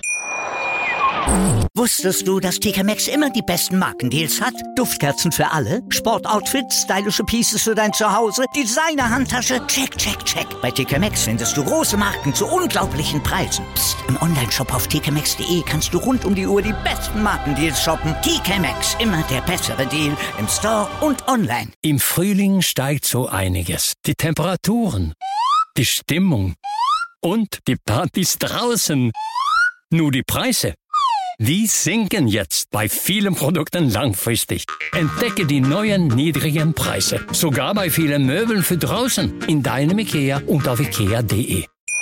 Wusstest du, dass T K Maxx immer die besten Markendeals hat? Duftkerzen für alle, Sportoutfits, stylische Pieces für dein Zuhause, Designer-Handtasche, check, check, check. Bei T K Maxx findest du große Marken zu unglaublichen Preisen. Psst. Im Onlineshop auf t k maxx punkt d e kannst du rund um die Uhr die besten Markendeals shoppen. T K Maxx, immer der bessere Deal im Store und online. Im Frühling steigt so einiges. Die Temperaturen, die Stimmung und die Partys draußen. Nur die Preise, die sinken jetzt bei vielen Produkten langfristig. Entdecke die neuen niedrigen Preise, sogar bei vielen Möbeln für draußen, in deinem IKEA und auf ikea punkt de.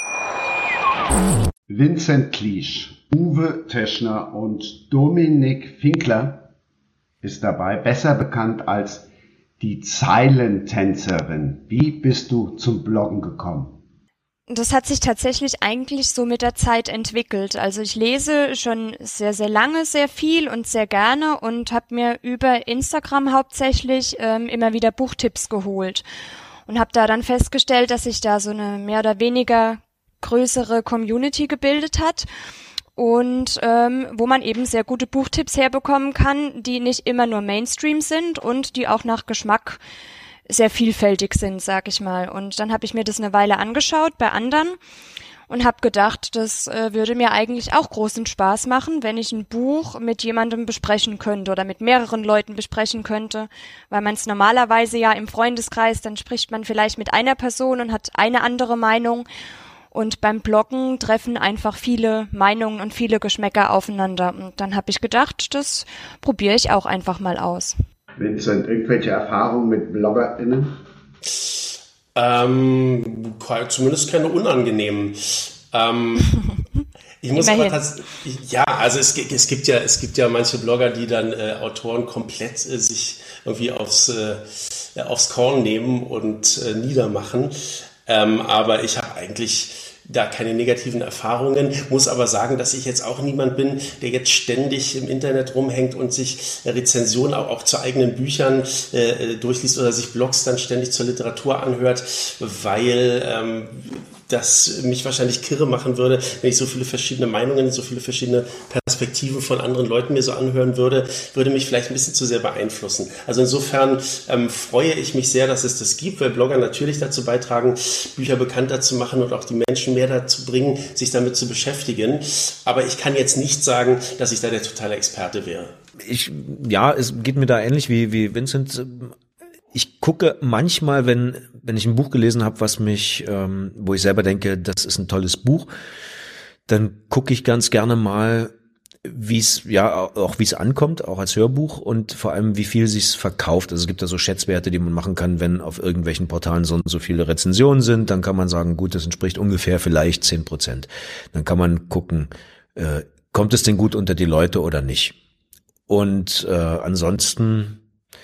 Vincent Kliesch, Uwe Teschner und Dominik Finkler ist dabei, besser bekannt als die Zeilentänzerin. Wie bist du zum Bloggen gekommen? Das hat sich tatsächlich eigentlich so mit der Zeit entwickelt. Also ich lese schon sehr, sehr lange sehr viel und sehr gerne und habe mir über Instagram hauptsächlich ähm, immer wieder Buchtipps geholt und habe da dann festgestellt, dass sich da so eine mehr oder weniger größere Community gebildet hat und ähm, wo man eben sehr gute Buchtipps herbekommen kann, die nicht immer nur Mainstream sind und die auch nach Geschmack sehr vielfältig sind, sag ich mal. Und dann habe ich mir das eine Weile angeschaut bei anderen und habe gedacht, das äh, würde mir eigentlich auch großen Spaß machen, wenn ich ein Buch mit jemandem besprechen könnte oder mit mehreren Leuten besprechen könnte, weil man es normalerweise ja im Freundeskreis, dann spricht man vielleicht mit einer Person und hat eine andere Meinung. Und beim Bloggen treffen einfach viele Meinungen und viele Geschmäcker aufeinander. Und dann habe ich gedacht, das probiere ich auch einfach mal aus. Vincent, irgendwelche Erfahrungen mit BloggerInnen? Ähm, zumindest keine unangenehmen. Ähm, ich muss aber tatsächlich, ja, also es, es gibt ja, es gibt ja manche Blogger, die dann äh, Autoren komplett äh, sich irgendwie aufs, äh, aufs Korn nehmen und äh, niedermachen. Ähm, aber ich habe eigentlich da keine negativen Erfahrungen, muss aber sagen, dass ich jetzt auch niemand bin, der jetzt ständig im Internet rumhängt und sich Rezensionen auch, auch zu eigenen Büchern äh, durchliest oder sich Blogs dann ständig zur Literatur anhört, weil ähm, das mich wahrscheinlich kirre machen würde, wenn ich so viele verschiedene Meinungen, so viele verschiedene Perspektiven von anderen Leuten mir so anhören würde, würde mich vielleicht ein bisschen zu sehr beeinflussen. Also insofern ähm, freue ich mich sehr, dass es das gibt, weil Blogger natürlich dazu beitragen, Bücher bekannter zu machen und auch die Menschen mehr dazu bringen, sich damit zu beschäftigen. Aber ich kann jetzt nicht sagen, dass ich da der totale Experte wäre. Ich, ja, es geht mir da ähnlich wie, wie Vincent. Ich gucke manchmal, wenn, wenn ich ein Buch gelesen habe, was mich, ähm, wo ich selber denke, das ist ein tolles Buch, dann gucke ich ganz gerne mal, wie es, ja, auch wie es ankommt, auch als Hörbuch und vor allem, wie viel sich's verkauft. Also es gibt da so Schätzwerte, die man machen kann, wenn auf irgendwelchen Portalen so, so viele Rezensionen sind, dann kann man sagen, gut, das entspricht ungefähr vielleicht zehn Prozent. Dann kann man gucken, äh, kommt es denn gut unter die Leute oder nicht? Und äh, ansonsten,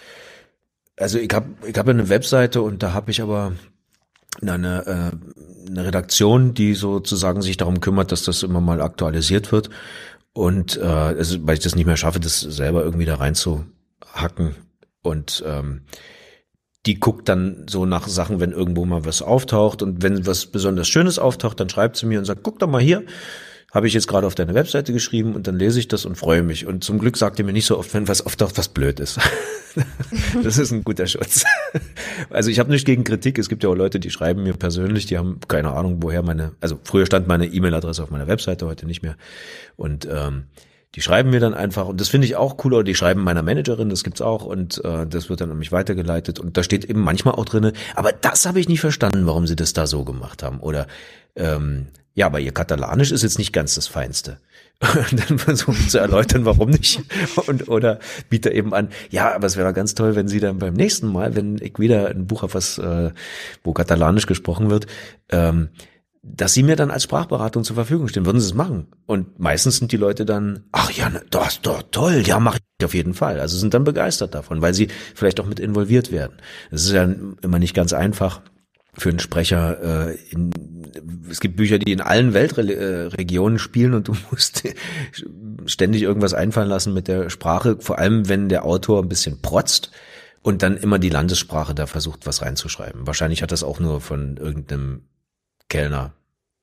also ich habe ich hab eine Webseite und da habe ich aber eine, äh, eine Redaktion, die sozusagen sich darum kümmert, dass das immer mal aktualisiert wird. Und äh, also, weil ich das nicht mehr schaffe, das selber irgendwie da reinzuhacken. Und ähm, die guckt dann so nach Sachen, wenn irgendwo mal was auftaucht. Und wenn was besonders Schönes auftaucht, dann schreibt sie mir und sagt, guck doch mal hier, habe ich jetzt gerade auf deine Webseite geschrieben und dann lese ich das und freue mich. Und zum Glück sagt ihr mir nicht so oft, wenn was auftaucht, was blöd ist. Das ist ein guter Schutz. Also ich habe nichts gegen Kritik. Es gibt ja auch Leute, die schreiben mir persönlich, die haben keine Ahnung, woher meine, also früher stand meine E-Mail-Adresse auf meiner Webseite, heute nicht mehr. Und ähm, die schreiben mir dann einfach, und das finde ich auch cool, oder die schreiben meiner Managerin, das gibt's auch, und äh, das wird dann an mich weitergeleitet. Und da steht eben manchmal auch drinne, aber das habe ich nicht verstanden, warum sie das da so gemacht haben. Oder ähm, ja, aber ihr Katalanisch ist jetzt nicht ganz das Feinste. Und dann versuche ich zu erläutern, warum nicht. Und oder biete eben an, ja, aber es wäre ganz toll, wenn Sie dann beim nächsten Mal, wenn ich wieder ein Buch habe, was, äh, wo Katalanisch gesprochen wird, ähm, dass Sie mir dann als Sprachberatung zur Verfügung stehen. Würden Sie es machen? Und meistens sind die Leute dann, ach ja, das ist doch toll, ja, mache ich auf jeden Fall. Also sind dann begeistert davon, weil sie vielleicht auch mit involviert werden. Es ist ja immer nicht ganz einfach für einen Sprecher. Äh, in, es gibt Bücher, die in allen Weltregionen spielen und du musst ständig irgendwas einfallen lassen mit der Sprache, vor allem wenn der Autor ein bisschen protzt und dann immer die Landessprache da versucht, was reinzuschreiben. Wahrscheinlich hat das auch nur von irgendeinem Kellner,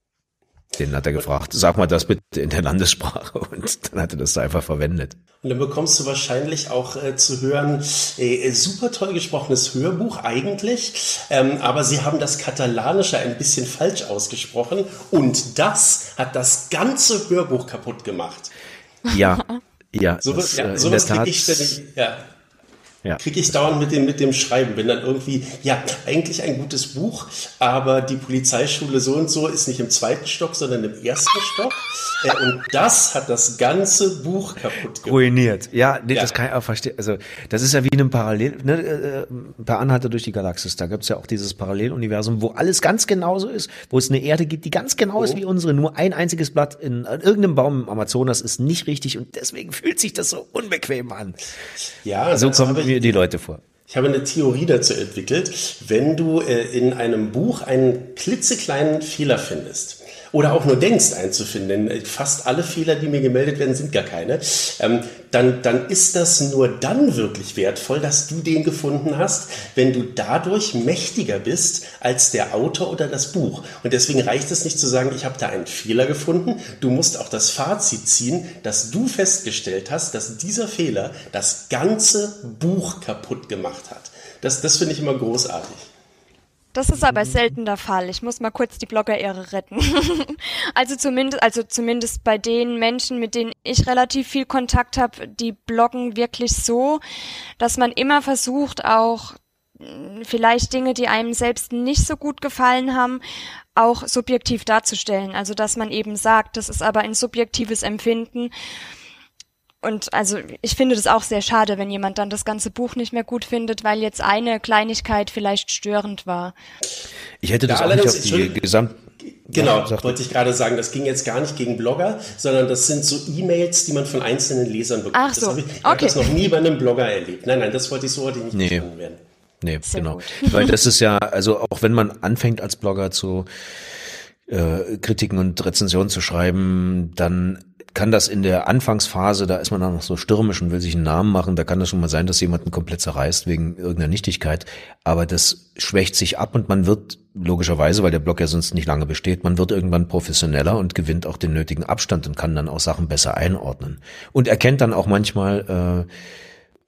den hat er gefragt, sag mal das bitte in der Landessprache, und dann hat er das da einfach verwendet. Und dann bekommst du wahrscheinlich auch äh, zu hören, äh, super toll gesprochenes Hörbuch eigentlich, ähm, aber sie haben das Katalanische ein bisschen falsch ausgesprochen und das hat das ganze Hörbuch kaputt gemacht. Ja, ja. So, das, ja, äh, sowas kriege ich ständig, ja. Ja. Kriege ich dauernd mit dem, mit dem Schreiben. Bin dann irgendwie, ja, eigentlich ein gutes Buch, aber die Polizeischule so und so ist nicht im zweiten Stock, sondern im ersten Stock. Äh, und das hat das ganze Buch kaputt gemacht. Ruiniert. Ja, nee, ja, das kann ich auch verstehen. Also, das ist ja wie in einem Parallel, ne, äh, per Anhalter durch die Galaxis. Da gibt's ja auch dieses Paralleluniversum, wo alles ganz genauso ist, wo es eine Erde gibt, die ganz genau oh. ist wie unsere. Nur ein einziges Blatt in, in irgendeinem Baum im Amazonas ist nicht richtig und deswegen fühlt sich das so unbequem an. Ja, so kommt mir die Leute vor. Ich habe eine Theorie dazu entwickelt. Wenn du äh, in einem Buch einen klitzekleinen Fehler findest oder auch nur denkst einzufinden, denn fast alle Fehler, die mir gemeldet werden, sind gar keine, ähm, dann, dann ist das nur dann wirklich wertvoll, dass du den gefunden hast, wenn du dadurch mächtiger bist als der Autor oder das Buch. Und deswegen reicht es nicht zu sagen, ich habe da einen Fehler gefunden. Du musst auch das Fazit ziehen, dass du festgestellt hast, dass dieser Fehler das ganze Buch kaputt gemacht hat. Das, das finde ich immer großartig. Das ist aber selten der Fall. Ich muss mal kurz die Blogger-Ehre retten. also zumindest, also zumindest bei den Menschen, mit denen ich relativ viel Kontakt habe, die bloggen wirklich so, dass man immer versucht, auch vielleicht Dinge, die einem selbst nicht so gut gefallen haben, auch subjektiv darzustellen. Also dass man eben sagt, das ist aber ein subjektives Empfinden. Und also ich finde das auch sehr schade, wenn jemand dann das ganze Buch nicht mehr gut findet, weil jetzt eine Kleinigkeit vielleicht störend war. Ich hätte das ja, auch nicht auf die Gesamt... Genau, ja, wollte ich gerade sagen, das ging jetzt gar nicht gegen Blogger, sondern das sind so E-Mails, die man von einzelnen Lesern bekommt. Ach so, das habe ich, ich okay. habe das noch nie bei einem Blogger erlebt. Nein, nein, das wollte ich so heute nicht nee. verstanden werden. Nee, sehr genau. Gut. Weil das ist ja, also auch wenn man anfängt als Blogger zu äh, Kritiken und Rezensionen zu schreiben, dann kann das in der Anfangsphase, da ist man dann noch so stürmisch und will sich einen Namen machen, da kann das schon mal sein, dass jemanden komplett zerreißt wegen irgendeiner Nichtigkeit, aber das schwächt sich ab und man wird logischerweise, weil der Blog ja sonst nicht lange besteht, man wird irgendwann professioneller und gewinnt auch den nötigen Abstand und kann dann auch Sachen besser einordnen und erkennt dann auch manchmal, äh,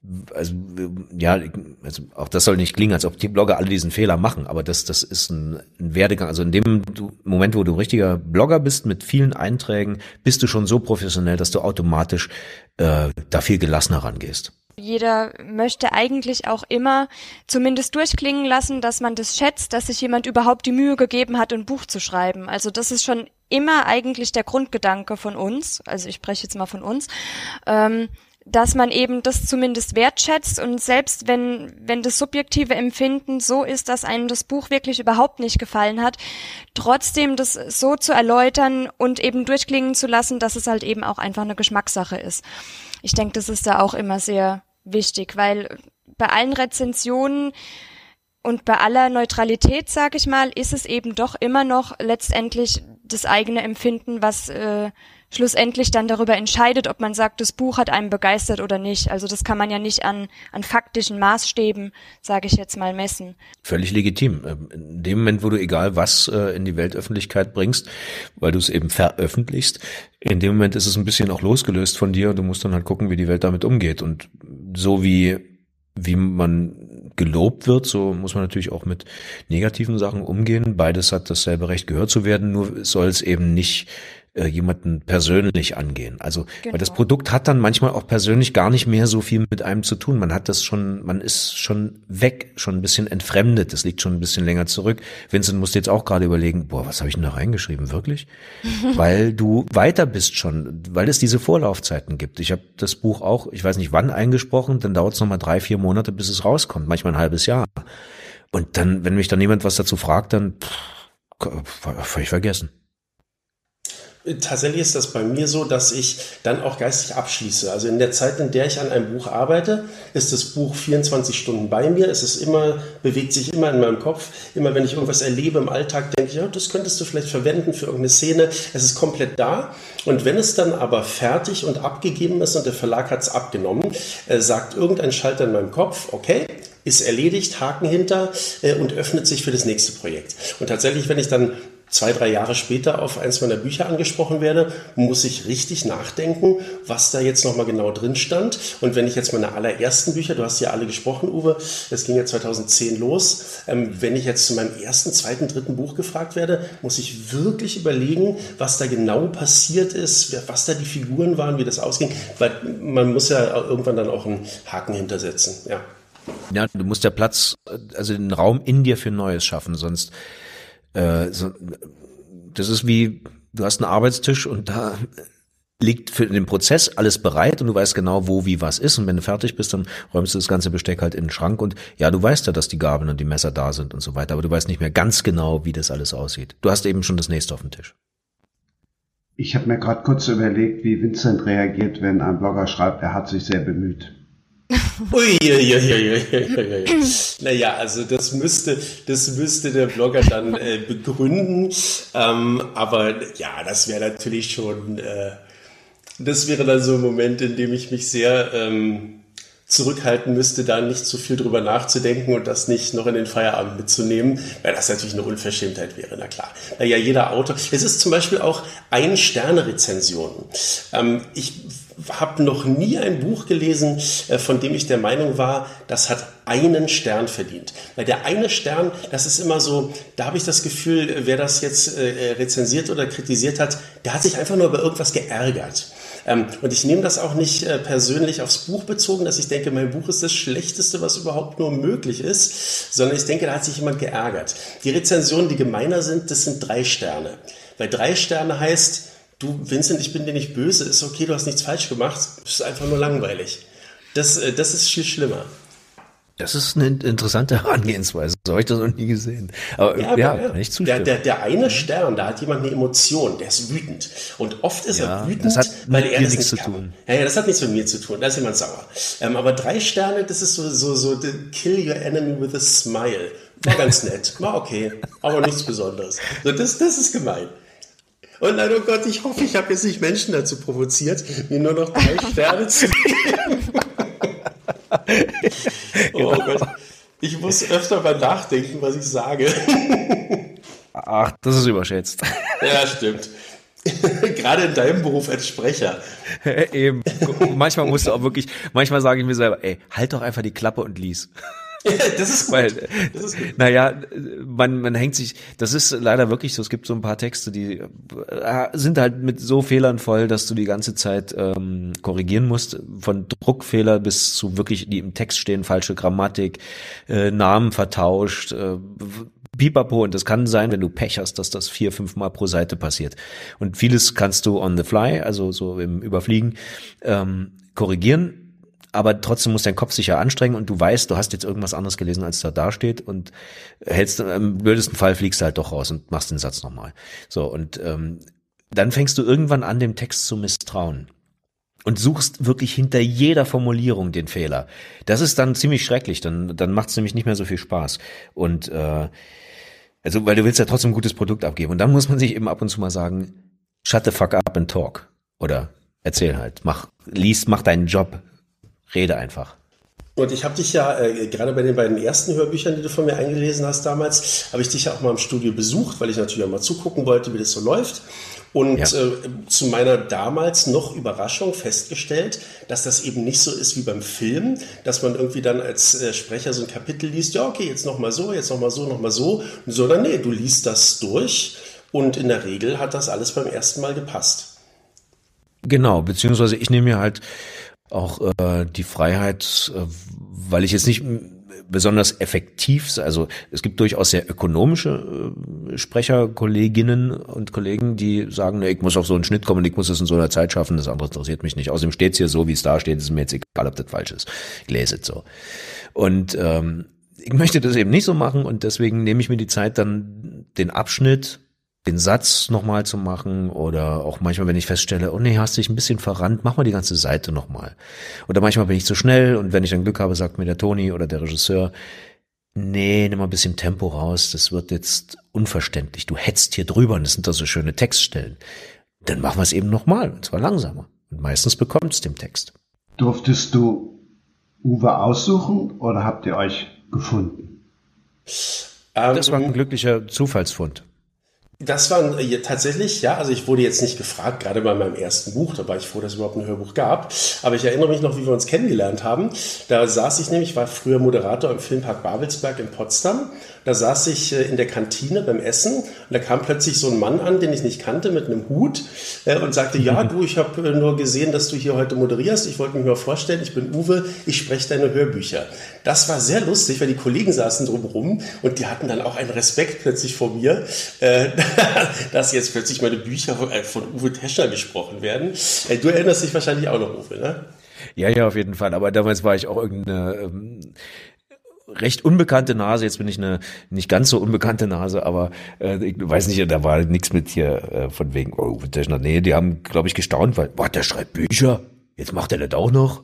also ja, also auch das soll nicht klingen, als ob die Blogger alle diesen Fehler machen, aber das das ist ein, ein Werdegang. Also in dem du, Moment, wo du richtiger Blogger bist mit vielen Einträgen, bist du schon so professionell, dass du automatisch äh, da viel gelassener rangehst. Jeder möchte eigentlich auch immer zumindest durchklingen lassen, dass man das schätzt, dass sich jemand überhaupt die Mühe gegeben hat, ein Buch zu schreiben. Also das ist schon immer eigentlich der Grundgedanke von uns, also ich spreche jetzt mal von uns, ähm, dass man eben das zumindest wertschätzt und selbst wenn wenn das subjektive Empfinden so ist, dass einem das Buch wirklich überhaupt nicht gefallen hat, trotzdem das so zu erläutern und eben durchklingen zu lassen, dass es halt eben auch einfach eine Geschmackssache ist. Ich denke, das ist da auch immer sehr wichtig, weil bei allen Rezensionen und bei aller Neutralität, sag ich mal, ist es eben doch immer noch letztendlich das eigene Empfinden, was äh, schlussendlich dann darüber entscheidet, ob man sagt, das Buch hat einen begeistert oder nicht. Also das kann man ja nicht an an faktischen Maßstäben, sage ich jetzt mal, messen. Völlig legitim. In dem Moment, wo du egal was äh, in die Weltöffentlichkeit bringst, weil du es eben veröffentlichst, in dem Moment ist es ein bisschen auch losgelöst von dir und du musst dann halt gucken, wie die Welt damit umgeht. Und so wie wie man gelobt wird, so muss man natürlich auch mit negativen Sachen umgehen. Beides hat dasselbe Recht, gehört zu werden, nur soll es eben nicht äh, jemanden persönlich angehen. Also, genau. Weil das Produkt hat dann manchmal auch persönlich gar nicht mehr so viel mit einem zu tun. Man hat das schon, man ist schon weg, schon ein bisschen entfremdet. Das liegt schon ein bisschen länger zurück. Vincent musste jetzt auch gerade überlegen, boah, was habe ich denn da reingeschrieben? Wirklich? Weil du weiter bist schon, weil es diese Vorlaufzeiten gibt. Ich habe das Buch auch, ich weiß nicht wann eingesprochen, dann dauert es nochmal drei, vier Monate, bis es rauskommt. Manchmal ein halbes Jahr. Und dann, wenn mich dann jemand was dazu fragt, dann völlig vergessen. Tatsächlich ist das bei mir so, dass ich dann auch geistig abschließe. Also in der Zeit, in der ich an einem Buch arbeite, ist das Buch vierundzwanzig Stunden bei mir. Es ist immer, bewegt sich immer in meinem Kopf. Immer wenn ich irgendwas erlebe im Alltag, denke ich, ja, das könntest du vielleicht verwenden für irgendeine Szene. Es ist komplett da. Und wenn es dann aber fertig und abgegeben ist und der Verlag hat es abgenommen, äh, sagt irgendein Schalter in meinem Kopf, okay, ist erledigt, Haken hinter äh, und öffnet sich für das nächste Projekt. Und tatsächlich, wenn ich dann zwei, drei Jahre später auf eins meiner Bücher angesprochen werde, muss ich richtig nachdenken, was da jetzt nochmal genau drin stand. Und wenn ich jetzt meine allerersten Bücher, du hast ja alle gesprochen, Uwe, das ging ja zweitausendzehn los, ähm, wenn ich jetzt zu meinem ersten, zweiten, dritten Buch gefragt werde, muss ich wirklich überlegen, was da genau passiert ist, was da die Figuren waren, wie das ausging, weil man muss ja irgendwann dann auch einen Haken hintersetzen, ja. Ja, du musst ja Platz, also den Raum in dir für Neues schaffen, sonst Äh, so, das ist wie, du hast einen Arbeitstisch und da liegt für den Prozess alles bereit und du weißt genau, wo, wie, was ist und wenn du fertig bist, dann räumst du das ganze Besteck halt in den Schrank und ja, du weißt ja, dass die Gabeln und die Messer da sind und so weiter, aber du weißt nicht mehr ganz genau, wie das alles aussieht. Du hast eben schon das nächste auf dem Tisch. Ich habe mir gerade kurz überlegt, wie Vincent reagiert, wenn ein Blogger schreibt, er hat sich sehr bemüht. Ui, ui, ui, ui, ui, ui. Naja, also das müsste, das müsste der Blogger dann äh, begründen. Ähm, aber ja, das wäre natürlich schon, äh, das wäre dann so ein Moment, in dem ich mich sehr ähm, zurückhalten müsste, da nicht zu viel drüber nachzudenken und das nicht noch in den Feierabend mitzunehmen, weil das natürlich eine Unverschämtheit wäre, na klar. Naja, jeder Autor, es ist zum Beispiel auch Ein-Sterne-Rezensionen. Ähm, ich habe noch nie ein Buch gelesen, von dem ich der Meinung war, das hat einen Stern verdient. Weil der eine Stern, das ist immer so, da habe ich das Gefühl, wer das jetzt äh, rezensiert oder kritisiert hat, der hat sich einfach nur über irgendwas geärgert. Ähm, und ich nehme das auch nicht äh, persönlich aufs Buch bezogen, dass ich denke, mein Buch ist das Schlechteste, was überhaupt nur möglich ist, sondern ich denke, da hat sich jemand geärgert. Die Rezensionen, die gemeiner sind, das sind drei Sterne. Weil drei Sterne heißt, du, Vincent, ich bin dir nicht böse, ist okay, du hast nichts falsch gemacht, es ist einfach nur langweilig. Das, das ist viel schlimmer. Das ist eine interessante Herangehensweise, so habe ich das noch nie gesehen. Aber ja, ja, ja. Kann ich zustimmen. Der, der, der eine Stern, da hat jemand eine Emotion, der ist wütend. Und oft ist ja, er wütend, das hat weil er das nichts zu kann. tun. Ja, ja, das hat nichts mit mir zu tun, da ist jemand sauer. Ähm, aber drei Sterne, das ist so, so, so the kill your enemy with a smile. War ganz nett, war okay, aber nichts Besonderes. So, das, das ist gemein. Und nein, oh Gott, ich hoffe, ich habe jetzt nicht Menschen dazu provoziert, mir nur noch drei Sterne zu geben. Oh Gott, ich muss öfter mal nachdenken, was ich sage. Ach, das ist überschätzt. Ja, stimmt. Gerade in deinem Beruf als Sprecher. Eben. Manchmal musst du auch wirklich, manchmal sage ich mir selber, ey, halt doch einfach die Klappe und lies. Das ist gut. Weil, das ist gut. Naja, man, man hängt sich, das ist leider wirklich so, es gibt so ein paar Texte, die äh, sind halt mit so Fehlern voll, dass du die ganze Zeit ähm, korrigieren musst, von Druckfehler bis zu wirklich, die im Text stehen, falsche Grammatik, äh, Namen vertauscht, äh, Pipapo, und das kann sein, wenn du Pech hast, dass das vier, fünf Mal pro Seite passiert. Und vieles kannst du on the fly, also so im Überfliegen, ähm, korrigieren, aber trotzdem muss dein Kopf sich ja anstrengen und du weißt, du hast jetzt irgendwas anderes gelesen, als da da steht, und hältst, im blödesten Fall fliegst du halt doch raus und machst den Satz nochmal. So, und ähm, dann fängst du irgendwann an, dem Text zu misstrauen. Und suchst wirklich hinter jeder Formulierung den Fehler. Das ist dann ziemlich schrecklich, dann dann macht es nämlich nicht mehr so viel Spaß. Und äh, also, weil du willst ja trotzdem ein gutes Produkt abgeben. Und dann muss man sich eben ab und zu mal sagen, shut the fuck up and talk. Oder erzähl halt, mach, lies, mach deinen Job, rede einfach. Und ich habe dich ja, äh, gerade bei den beiden ersten Hörbüchern, die du von mir eingelesen hast damals, habe ich dich ja auch mal im Studio besucht, weil ich natürlich auch mal zugucken wollte, wie das so läuft. Und ja. äh, zu meiner damals noch Überraschung festgestellt, dass das eben nicht so ist wie beim Film, dass man irgendwie dann als äh, Sprecher so ein Kapitel liest, ja okay, jetzt nochmal so, jetzt nochmal so, nochmal so, sondern nee, du liest das durch und in der Regel hat das alles beim ersten Mal gepasst. Genau, beziehungsweise ich nehme mir halt auch äh, die Freiheit, äh, weil ich jetzt nicht besonders effektiv, also es gibt durchaus sehr ökonomische äh, Sprecherkolleginnen und Kollegen, die sagen, ne, ich muss auf so einen Schnitt kommen, ich muss es in so einer Zeit schaffen, das andere interessiert mich nicht. Außerdem steht es hier so, wie es da steht, ist mir jetzt egal, ob das falsch ist. Ich lese es so. Und ähm, ich möchte das eben nicht so machen, und deswegen nehme ich mir die Zeit, dann den Abschnitt, den Satz nochmal zu machen, oder auch manchmal, wenn ich feststelle, oh nee, hast dich ein bisschen verrannt, mach mal die ganze Seite nochmal. Oder manchmal bin ich zu schnell, und wenn ich dann Glück habe, sagt mir der Toni oder der Regisseur, nee, nimm mal ein bisschen Tempo raus, das wird jetzt unverständlich, du hetzt hier drüber und das sind da so schöne Textstellen. Dann machen wir es eben nochmal, und zwar langsamer. Und meistens bekommt es dem Text. Durftest du Uwe aussuchen oder habt ihr euch gefunden? Ähm, das war ein glücklicher Zufallsfund. Das war äh, tatsächlich, ja, also ich wurde jetzt nicht gefragt, gerade bei meinem ersten Buch, da war ich froh, dass es überhaupt ein Hörbuch gab, aber ich erinnere mich noch, wie wir uns kennengelernt haben. Da saß ich nämlich, war früher Moderator im Filmpark Babelsberg in Potsdam, da saß ich äh, in der Kantine beim Essen, und da kam plötzlich so ein Mann an, den ich nicht kannte, mit einem Hut äh, und sagte, ja du, ich habe äh, nur gesehen, dass du hier heute moderierst, ich wollte mich mal vorstellen, ich bin Uwe, ich spreche deine Hörbücher. Das war sehr lustig, weil die Kollegen saßen drumherum und die hatten dann auch einen Respekt plötzlich vor mir, äh, dass jetzt plötzlich meine Bücher von, äh, von Uwe Teschner gesprochen werden. Äh, du erinnerst dich wahrscheinlich auch noch, Uwe, ne? Ja, ja, auf jeden Fall. Aber damals war ich auch irgendeine ähm, recht unbekannte Nase. Jetzt bin ich eine nicht ganz so unbekannte Nase, aber äh, ich weiß nicht, da war nichts mit hier äh, von wegen, oh, Uwe Teschner. Nee, die haben, glaube ich, gestaunt, weil, boah, der schreibt Bücher. Jetzt macht er das auch noch.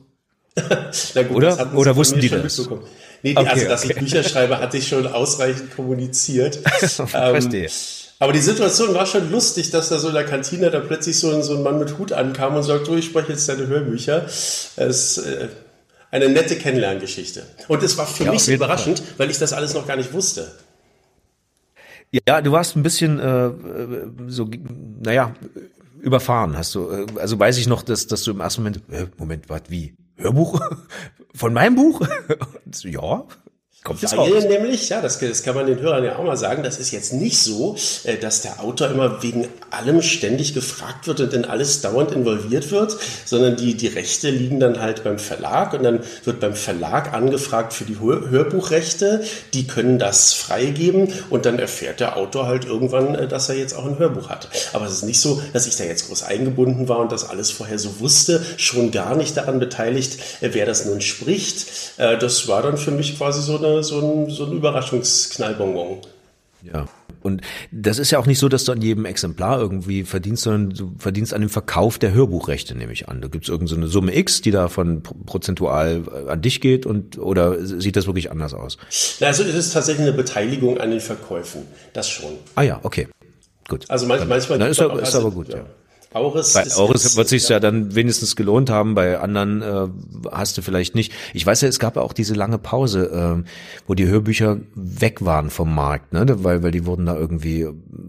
Na gut, oder das oder wussten die das? Nee, okay, also dass okay. ich Bücher schreibe, hatte ich schon ausreichend kommuniziert. Verstehe. Ähm, aber die Situation war schon lustig, dass da so in der Kantine da plötzlich so ein, so ein Mann mit Hut ankam und sagt, du, ich spreche jetzt deine Hörbücher. Es ist äh, eine nette Kennenlerngeschichte. Und es war für ja, mich so überraschend, Fall. weil ich das alles noch gar nicht wusste. Ja, du warst ein bisschen äh, so, naja, überfahren hast du. Also weiß ich noch, dass, dass du im ersten Moment, äh, Moment, was, wie? Hörbuch? Von meinem Buch? Ja, kommt jetzt raus. Weil nämlich, ja, das, das kann man den Hörern ja auch mal sagen, das ist jetzt nicht so, dass der Autor immer wegen allem ständig gefragt wird und in alles dauernd involviert wird, sondern die, die Rechte liegen dann halt beim Verlag, und dann wird beim Verlag angefragt für die Hör- Hörbuchrechte, die können das freigeben, und dann erfährt der Autor halt irgendwann, dass er jetzt auch ein Hörbuch hat. Aber es ist nicht so, dass ich da jetzt groß eingebunden war und das alles vorher so wusste, schon gar nicht daran beteiligt, wer das nun spricht. Das war dann für mich quasi so eine So ein, so ein Überraschungsknallbonbon. Ja, und das ist ja auch nicht so, dass du an jedem Exemplar irgendwie verdienst, sondern du verdienst an dem Verkauf der Hörbuchrechte, nehme ich an. Da gibt es irgendeine so Summe X, die davon prozentual an dich geht, und oder sieht das wirklich anders aus? Na, also es ist tatsächlich eine Beteiligung an den Verkäufen, das schon. Ah ja, okay, gut. Also manch, dann, manchmal... Dann ist, aber, ist also, aber gut, ja. ja. Auris bei ist Auris jetzt, wird sich ja. ja dann wenigstens gelohnt haben, bei anderen äh, hast du vielleicht nicht. Ich weiß ja, es gab ja auch diese lange Pause, äh, wo die Hörbücher weg waren vom Markt, ne, weil weil die wurden da irgendwie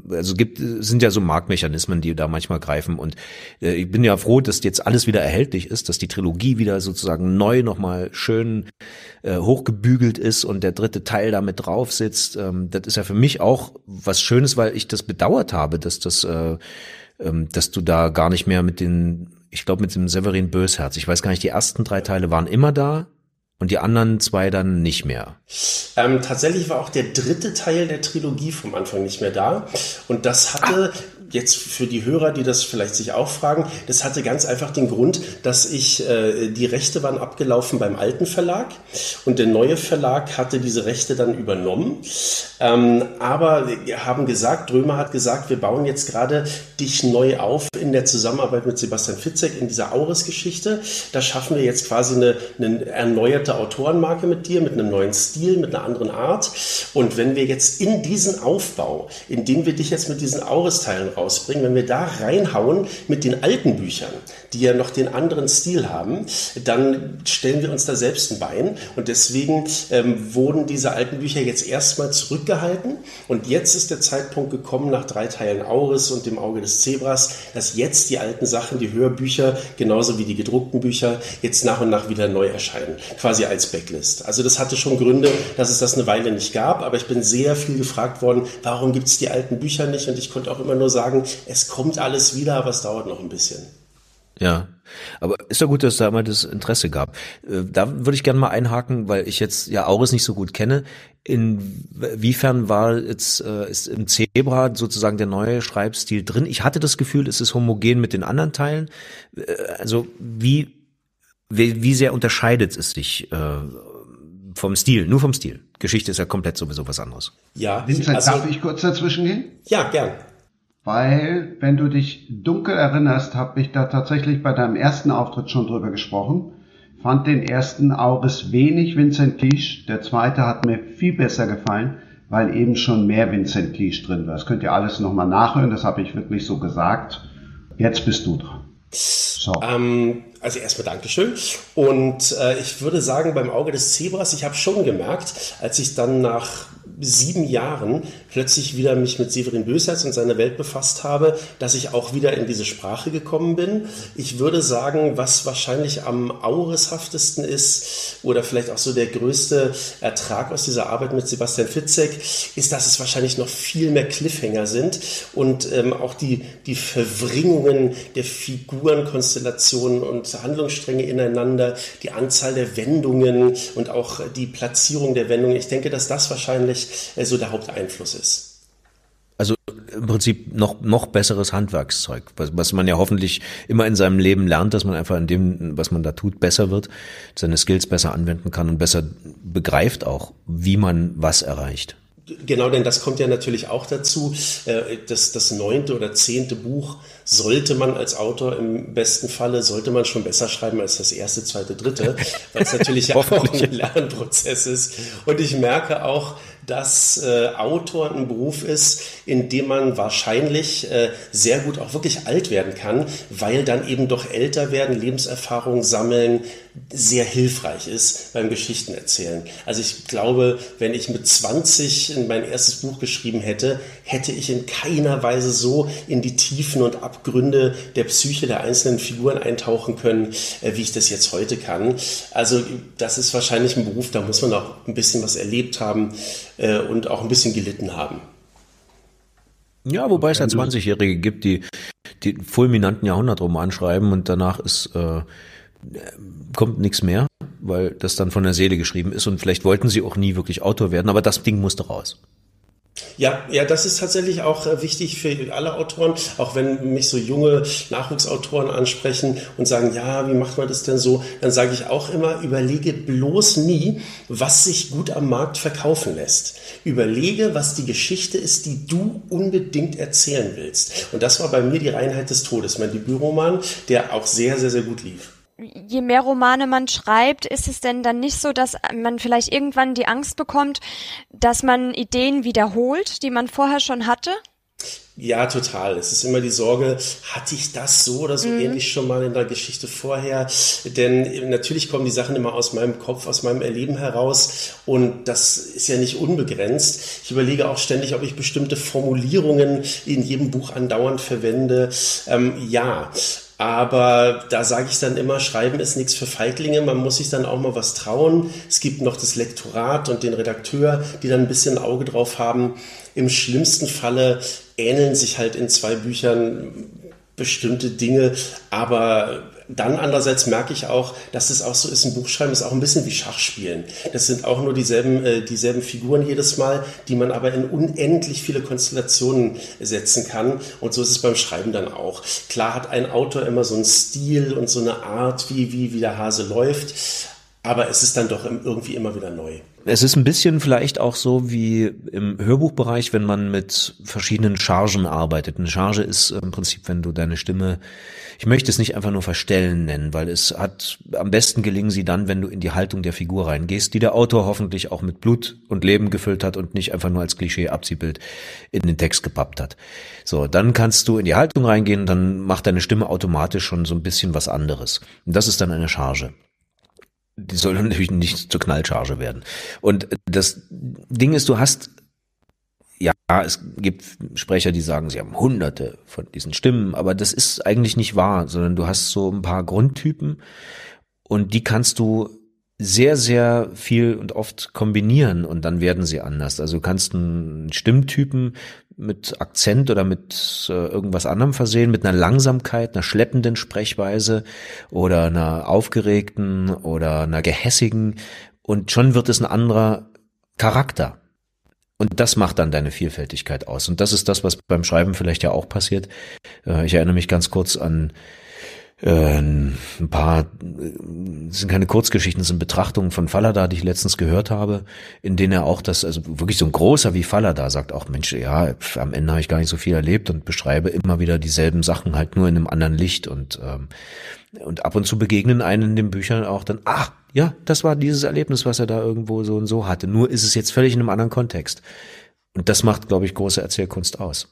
also gibt, sind ja so Marktmechanismen, die da manchmal greifen und äh, ich bin ja froh, dass jetzt alles wieder erhältlich ist, dass die Trilogie wieder sozusagen neu nochmal schön äh, hochgebügelt ist und der dritte Teil da mit drauf sitzt. Ähm, das ist ja für mich auch was Schönes, weil ich das bedauert habe, dass das, äh, ähm, dass du da gar nicht mehr mit den, ich glaube mit dem Severin Bösherz, ich weiß gar nicht, die ersten drei Teile waren immer da. Und die anderen zwei dann nicht mehr? Ähm, tatsächlich war auch der dritte Teil der Trilogie vom Anfang nicht mehr da. Und das hatte, ah. jetzt für die Hörer, die das vielleicht sich auch fragen, das hatte ganz einfach den Grund, dass ich, äh, die Rechte waren abgelaufen beim alten Verlag und der neue Verlag hatte diese Rechte dann übernommen. Ähm, aber wir haben gesagt, Drömer hat gesagt, wir bauen jetzt gerade dich neu auf in der Zusammenarbeit mit Sebastian Fitzek in dieser Auris-Geschichte. Da schaffen wir jetzt quasi eine, eine erneuerte Autorenmarke mit dir, mit einem neuen Stil, mit einer anderen Art. Und wenn wir jetzt in diesen Aufbau, in den wir dich jetzt mit diesen Auris-Teilen rausbringen, wenn wir da reinhauen mit den alten Büchern, die ja noch den anderen Stil haben, dann stellen wir uns da selbst ein Bein. Und deswegen ähm, wurden diese alten Bücher jetzt erstmal zurückgehalten. Und jetzt ist der Zeitpunkt gekommen, nach drei Teilen Auris und dem Auge des Zebras, dass jetzt die alten Sachen, die Hörbücher, genauso wie die gedruckten Bücher, jetzt nach und nach wieder neu erscheinen, quasi als Backlist. Also das hatte schon Gründe, dass es das eine Weile nicht gab, aber ich bin sehr viel gefragt worden, warum gibt es die alten Bücher nicht? Und ich konnte auch immer nur sagen, es kommt alles wieder, aber es dauert noch ein bisschen. Ja, aber ist ja gut, dass es da mal das Interesse gab. Da würde ich gerne mal einhaken, weil ich jetzt ja Auris nicht so gut kenne. Inwiefern war jetzt äh, ist im Zebra sozusagen der neue Schreibstil drin? Ich hatte das Gefühl, es ist homogen mit den anderen Teilen. Also wie wie, wie sehr unterscheidet es sich äh, vom Stil? Nur vom Stil. Geschichte ist ja komplett sowieso was anderes. Ja. Vincent, also, darf ich kurz dazwischen gehen? Ja, gern. Weil, wenn du dich dunkel erinnerst, habe ich da tatsächlich bei deinem ersten Auftritt schon drüber gesprochen. Fand den ersten Auris wenig Vincent Cliche. Der zweite hat mir viel besser gefallen, weil eben schon mehr Vincent Cliche drin war. Das könnt ihr alles nochmal nachhören, das habe ich wirklich so gesagt. Jetzt bist du dran. So. Ähm, also erstmal Dankeschön. Und äh, ich würde sagen, beim Auge des Zebras, ich habe schon gemerkt, als ich dann nach sieben Jahren plötzlich wieder mich mit Severin Bösherz und seiner Welt befasst habe, dass ich auch wieder in diese Sprache gekommen bin. Ich würde sagen, was wahrscheinlich am aurishaftesten ist oder vielleicht auch so der größte Ertrag aus dieser Arbeit mit Sebastian Fitzek, ist, dass es wahrscheinlich noch viel mehr Cliffhanger sind und ähm, auch die, die Verwringungen der Figurenkonstellationen und Handlungsstränge ineinander, die Anzahl der Wendungen und auch die Platzierung der Wendungen. Ich denke, dass das wahrscheinlich so der Haupteinfluss ist. Also im Prinzip noch noch besseres Handwerkszeug, was, was man ja hoffentlich immer in seinem Leben lernt, dass man einfach in dem, was man da tut, besser wird, seine Skills besser anwenden kann und besser begreift auch, wie man was erreicht. Genau, denn das kommt ja natürlich auch dazu. Das, das neunte oder zehnte Buch sollte man als Autor im besten Falle, sollte man schon besser schreiben als das erste, zweite, dritte, weil es natürlich ja auch ein Lernprozess ist. Und ich merke auch, dass äh, Autor ein Beruf ist, in dem man wahrscheinlich äh, sehr gut auch wirklich alt werden kann, weil dann eben doch älter werden, Lebenserfahrung sammeln, sehr hilfreich ist beim Geschichtenerzählen. Also ich glaube, wenn ich mit zwanzig mein erstes Buch geschrieben hätte, hätte ich in keiner Weise so in die Tiefen und Abgründe der Psyche der einzelnen Figuren eintauchen können, äh, wie ich das jetzt heute kann. Also das ist wahrscheinlich ein Beruf, da muss man auch ein bisschen was erlebt haben äh, und auch ein bisschen gelitten haben. Ja, wobei es ja zwanzigjährige gibt, die die fulminanten Jahrhundertroman schreiben und danach ist äh, kommt nichts mehr, weil das dann von der Seele geschrieben ist und vielleicht wollten sie auch nie wirklich Autor werden, aber das Ding musste raus. Ja, ja, das ist tatsächlich auch wichtig für alle Autoren, auch wenn mich so junge Nachwuchsautoren ansprechen und sagen, ja, wie macht man das denn so? Dann sage ich auch immer, überlege bloß nie, was sich gut am Markt verkaufen lässt. Überlege, was die Geschichte ist, die du unbedingt erzählen willst. Und das war bei mir die Reinheit des Todes, mein Debütroman, der auch sehr, sehr, sehr gut lief. Je mehr Romane man schreibt, ist es denn dann nicht so, dass man vielleicht irgendwann die Angst bekommt, dass man Ideen wiederholt, die man vorher schon hatte? Ja, total. Es ist immer die Sorge, hatte ich das so oder so mhm. ähnlich schon mal in der Geschichte vorher? Denn natürlich kommen die Sachen immer aus meinem Kopf, aus meinem Erleben heraus und das ist ja nicht unbegrenzt. Ich überlege auch ständig, ob ich bestimmte Formulierungen in jedem Buch andauernd verwende. Ähm, ja, aber da sage ich dann immer, Schreiben ist nichts für Feiglinge, man muss sich dann auch mal was trauen. Es gibt noch das Lektorat und den Redakteur, die dann ein bisschen ein Auge drauf haben. Im schlimmsten Falle ähneln sich halt in zwei Büchern bestimmte Dinge, aber dann andererseits merke ich auch, dass es auch so ist, ein Buchschreiben ist auch ein bisschen wie Schachspielen. Das sind auch nur dieselben, äh, dieselben Figuren jedes Mal, die man aber in unendlich viele Konstellationen setzen kann. Und so ist es beim Schreiben dann auch. Klar hat ein Autor immer so einen Stil und so eine Art, wie, wie, wie der Hase läuft. Aber es ist dann doch irgendwie immer wieder neu. Es ist ein bisschen vielleicht auch so wie im Hörbuchbereich, wenn man mit verschiedenen Chargen arbeitet. Eine Charge ist im Prinzip, wenn du deine Stimme, ich möchte es nicht einfach nur verstellen nennen, weil es hat, am besten gelingen sie dann, wenn du in die Haltung der Figur reingehst, die der Autor hoffentlich auch mit Blut und Leben gefüllt hat und nicht einfach nur als Klischee-Abziehbild in den Text gepappt hat. So, dann kannst du in die Haltung reingehen, dann macht deine Stimme automatisch schon so ein bisschen was anderes. Und das ist dann eine Charge. Die soll natürlich nicht zur Knallcharge werden. Und das Ding ist, du hast, ja, es gibt Sprecher, die sagen, sie haben hunderte von diesen Stimmen, aber das ist eigentlich nicht wahr, sondern du hast so ein paar Grundtypen und die kannst du sehr, sehr viel und oft kombinieren und dann werden sie anders. Also du kannst einen Stimmtypen mit Akzent oder mit äh, irgendwas anderem versehen, mit einer Langsamkeit, einer schleppenden Sprechweise oder einer aufgeregten oder einer gehässigen und schon wird es ein anderer Charakter. Und das macht dann deine Vielfältigkeit aus. Und das ist das, was beim Schreiben vielleicht ja auch passiert. Äh, ich erinnere mich ganz kurz an ein paar, das sind keine Kurzgeschichten, das sind Betrachtungen von Fallada, die ich letztens gehört habe, in denen er auch das, also wirklich so ein großer wie Fallada sagt auch, Mensch, ja, am Ende habe ich gar nicht so viel erlebt und beschreibe immer wieder dieselben Sachen, halt nur in einem anderen Licht und ähm, und ab und zu begegnen einen in den Büchern auch dann, ach, ja, das war dieses Erlebnis, was er da irgendwo so und so hatte, nur ist es jetzt völlig in einem anderen Kontext. Und das macht, glaube ich, große Erzählkunst aus.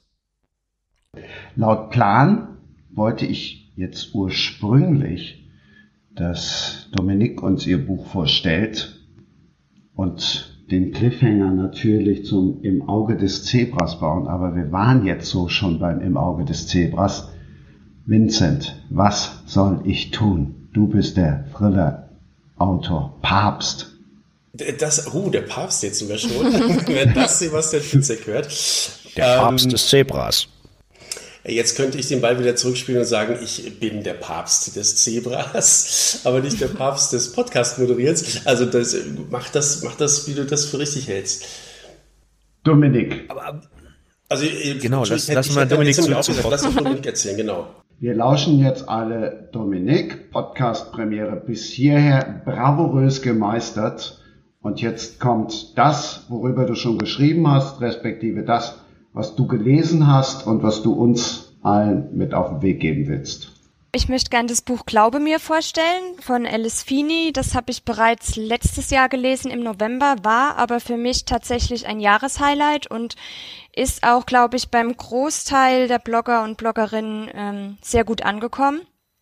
Laut Plan wollte ich jetzt ursprünglich, dass Dominique uns ihr Buch vorstellt und den Cliffhanger natürlich zum Im Auge des Zebras bauen, aber wir waren jetzt so schon beim Im Auge des Zebras. Vincent, was soll ich tun? Du bist der Thriller-Autor, Papst. Das, uh, der Papst jetzt sogar schon, wenn das Sebastian Fitzek hört. Der ähm, Papst des Zebras. Jetzt könnte ich den Ball wieder zurückspielen und sagen, ich bin der Papst des Zebras, aber nicht der Papst des Podcast-Moderierens. Also das, mach das, mach das, wie du das für richtig hältst. Dominik. Aber, also, genau, lass, lass mal Dominik zu, zu Lass uns Dominik erzählen, genau. Wir lauschen jetzt alle Dominik, Podcast-Premiere bis hierher bravourös gemeistert. Und jetzt kommt das, worüber du schon geschrieben hast, respektive das, was du gelesen hast und was du uns allen mit auf den Weg geben willst. Ich möchte gerne das Buch Glaube mir vorstellen von Alice Feeney. Das habe ich bereits letztes Jahr gelesen im November, war aber für mich tatsächlich ein Jahreshighlight und ist auch, glaube ich, beim Großteil der Blogger und Bloggerinnen ähm, sehr gut angekommen.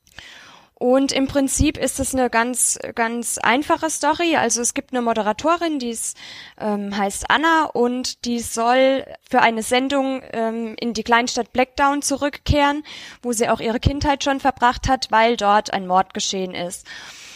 Und im Prinzip ist es eine ganz, ganz einfache Story. Also es gibt eine Moderatorin, die ist, ähm, heißt Anna und die soll für eine Sendung ähm, in die Kleinstadt Blackdown zurückkehren, wo sie auch ihre Kindheit schon verbracht hat, weil dort ein Mord geschehen ist.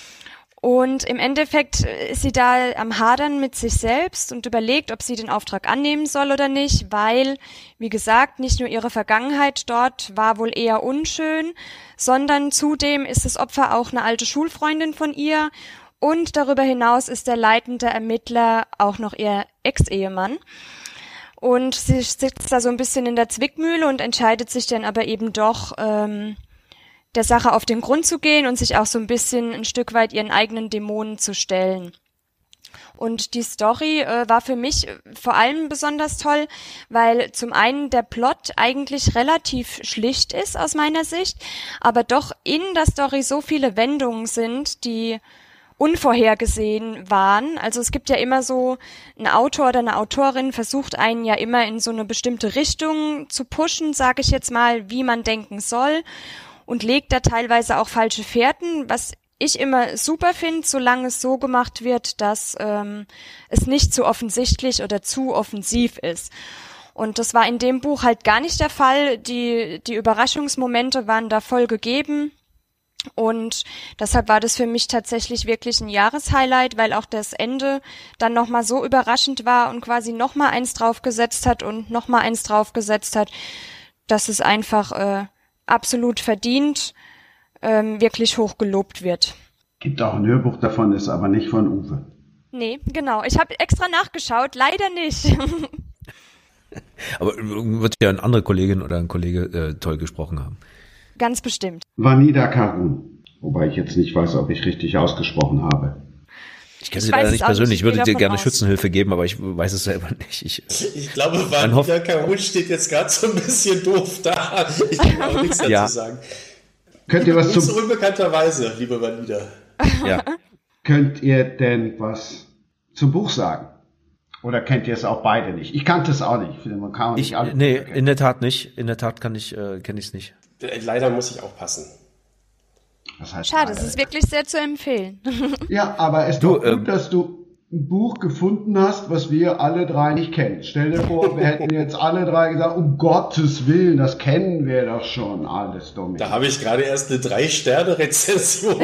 Und im Endeffekt ist sie da am Hadern mit sich selbst und überlegt, ob sie den Auftrag annehmen soll oder nicht, weil, wie gesagt, nicht nur ihre Vergangenheit dort war wohl eher unschön, sondern zudem ist das Opfer auch eine alte Schulfreundin von ihr und darüber hinaus ist der leitende Ermittler auch noch ihr Ex-Ehemann. Und sie sitzt da so ein bisschen in der Zwickmühle und entscheidet sich dann aber eben doch, ähm, der Sache auf den Grund zu gehen und sich auch so ein bisschen ein Stück weit ihren eigenen Dämonen zu stellen. Und die Story äh, war für mich vor allem besonders toll, weil zum einen der Plot eigentlich relativ schlicht ist aus meiner Sicht, aber doch in der Story so viele Wendungen sind, die unvorhergesehen waren. Also es gibt ja immer so, ein Autor oder eine Autorin versucht einen ja immer in so eine bestimmte Richtung zu pushen, sage ich jetzt mal, wie man denken soll, und legt da teilweise auch falsche Fährten, was ich immer super finde, solange es so gemacht wird, dass ähm, es nicht zu offensichtlich oder zu offensiv ist. Und das war in dem Buch halt gar nicht der Fall. Die, die Überraschungsmomente waren da voll gegeben. Und deshalb war das für mich tatsächlich wirklich ein Jahreshighlight, weil auch das Ende dann nochmal so überraschend war und quasi nochmal eins draufgesetzt hat und nochmal eins draufgesetzt hat, dass es einfach äh, absolut verdient ähm, wirklich hoch gelobt wird. Gibt auch ein Hörbuch davon, ist aber nicht von Uwe. Nee, genau. Ich habe extra nachgeschaut, leider nicht. Aber wird ja eine andere Kollegin oder ein Kollege äh, toll gesprochen haben. Ganz bestimmt. Vanida Karun. Wobei ich jetzt nicht weiß, ob ich richtig ausgesprochen habe. Ich kenne sie leider nicht persönlich. Ich würde dir gerne Schützenhilfe geben, aber ich weiß es selber nicht. Ich, ich glaube, Vanida Karun steht jetzt gerade so ein bisschen doof da. Ich kann auch nichts dazu ja. sagen. Könnt ihr was zum... So unbekannterweise, liebe Vanida. Ja. Könnt ihr denn was zum Buch sagen? Oder kennt ihr es auch beide nicht? Ich kannte es auch nicht. Man kann ich, nicht nee, in der Tat nicht. In der Tat kann ich, äh, kenne ich es nicht. Leider muss ich auch passen. Das heißt Schade, es ist wirklich sehr zu empfehlen. Ja, aber es ist du, doch gut, ähm, dass du ein Buch gefunden hast, was wir alle drei nicht kennen. Stell dir vor, wir hätten jetzt alle drei gesagt, um Gottes Willen, das kennen wir doch schon alles, Dominik. Da habe ich gerade erst eine Drei-Sterne-Rezension.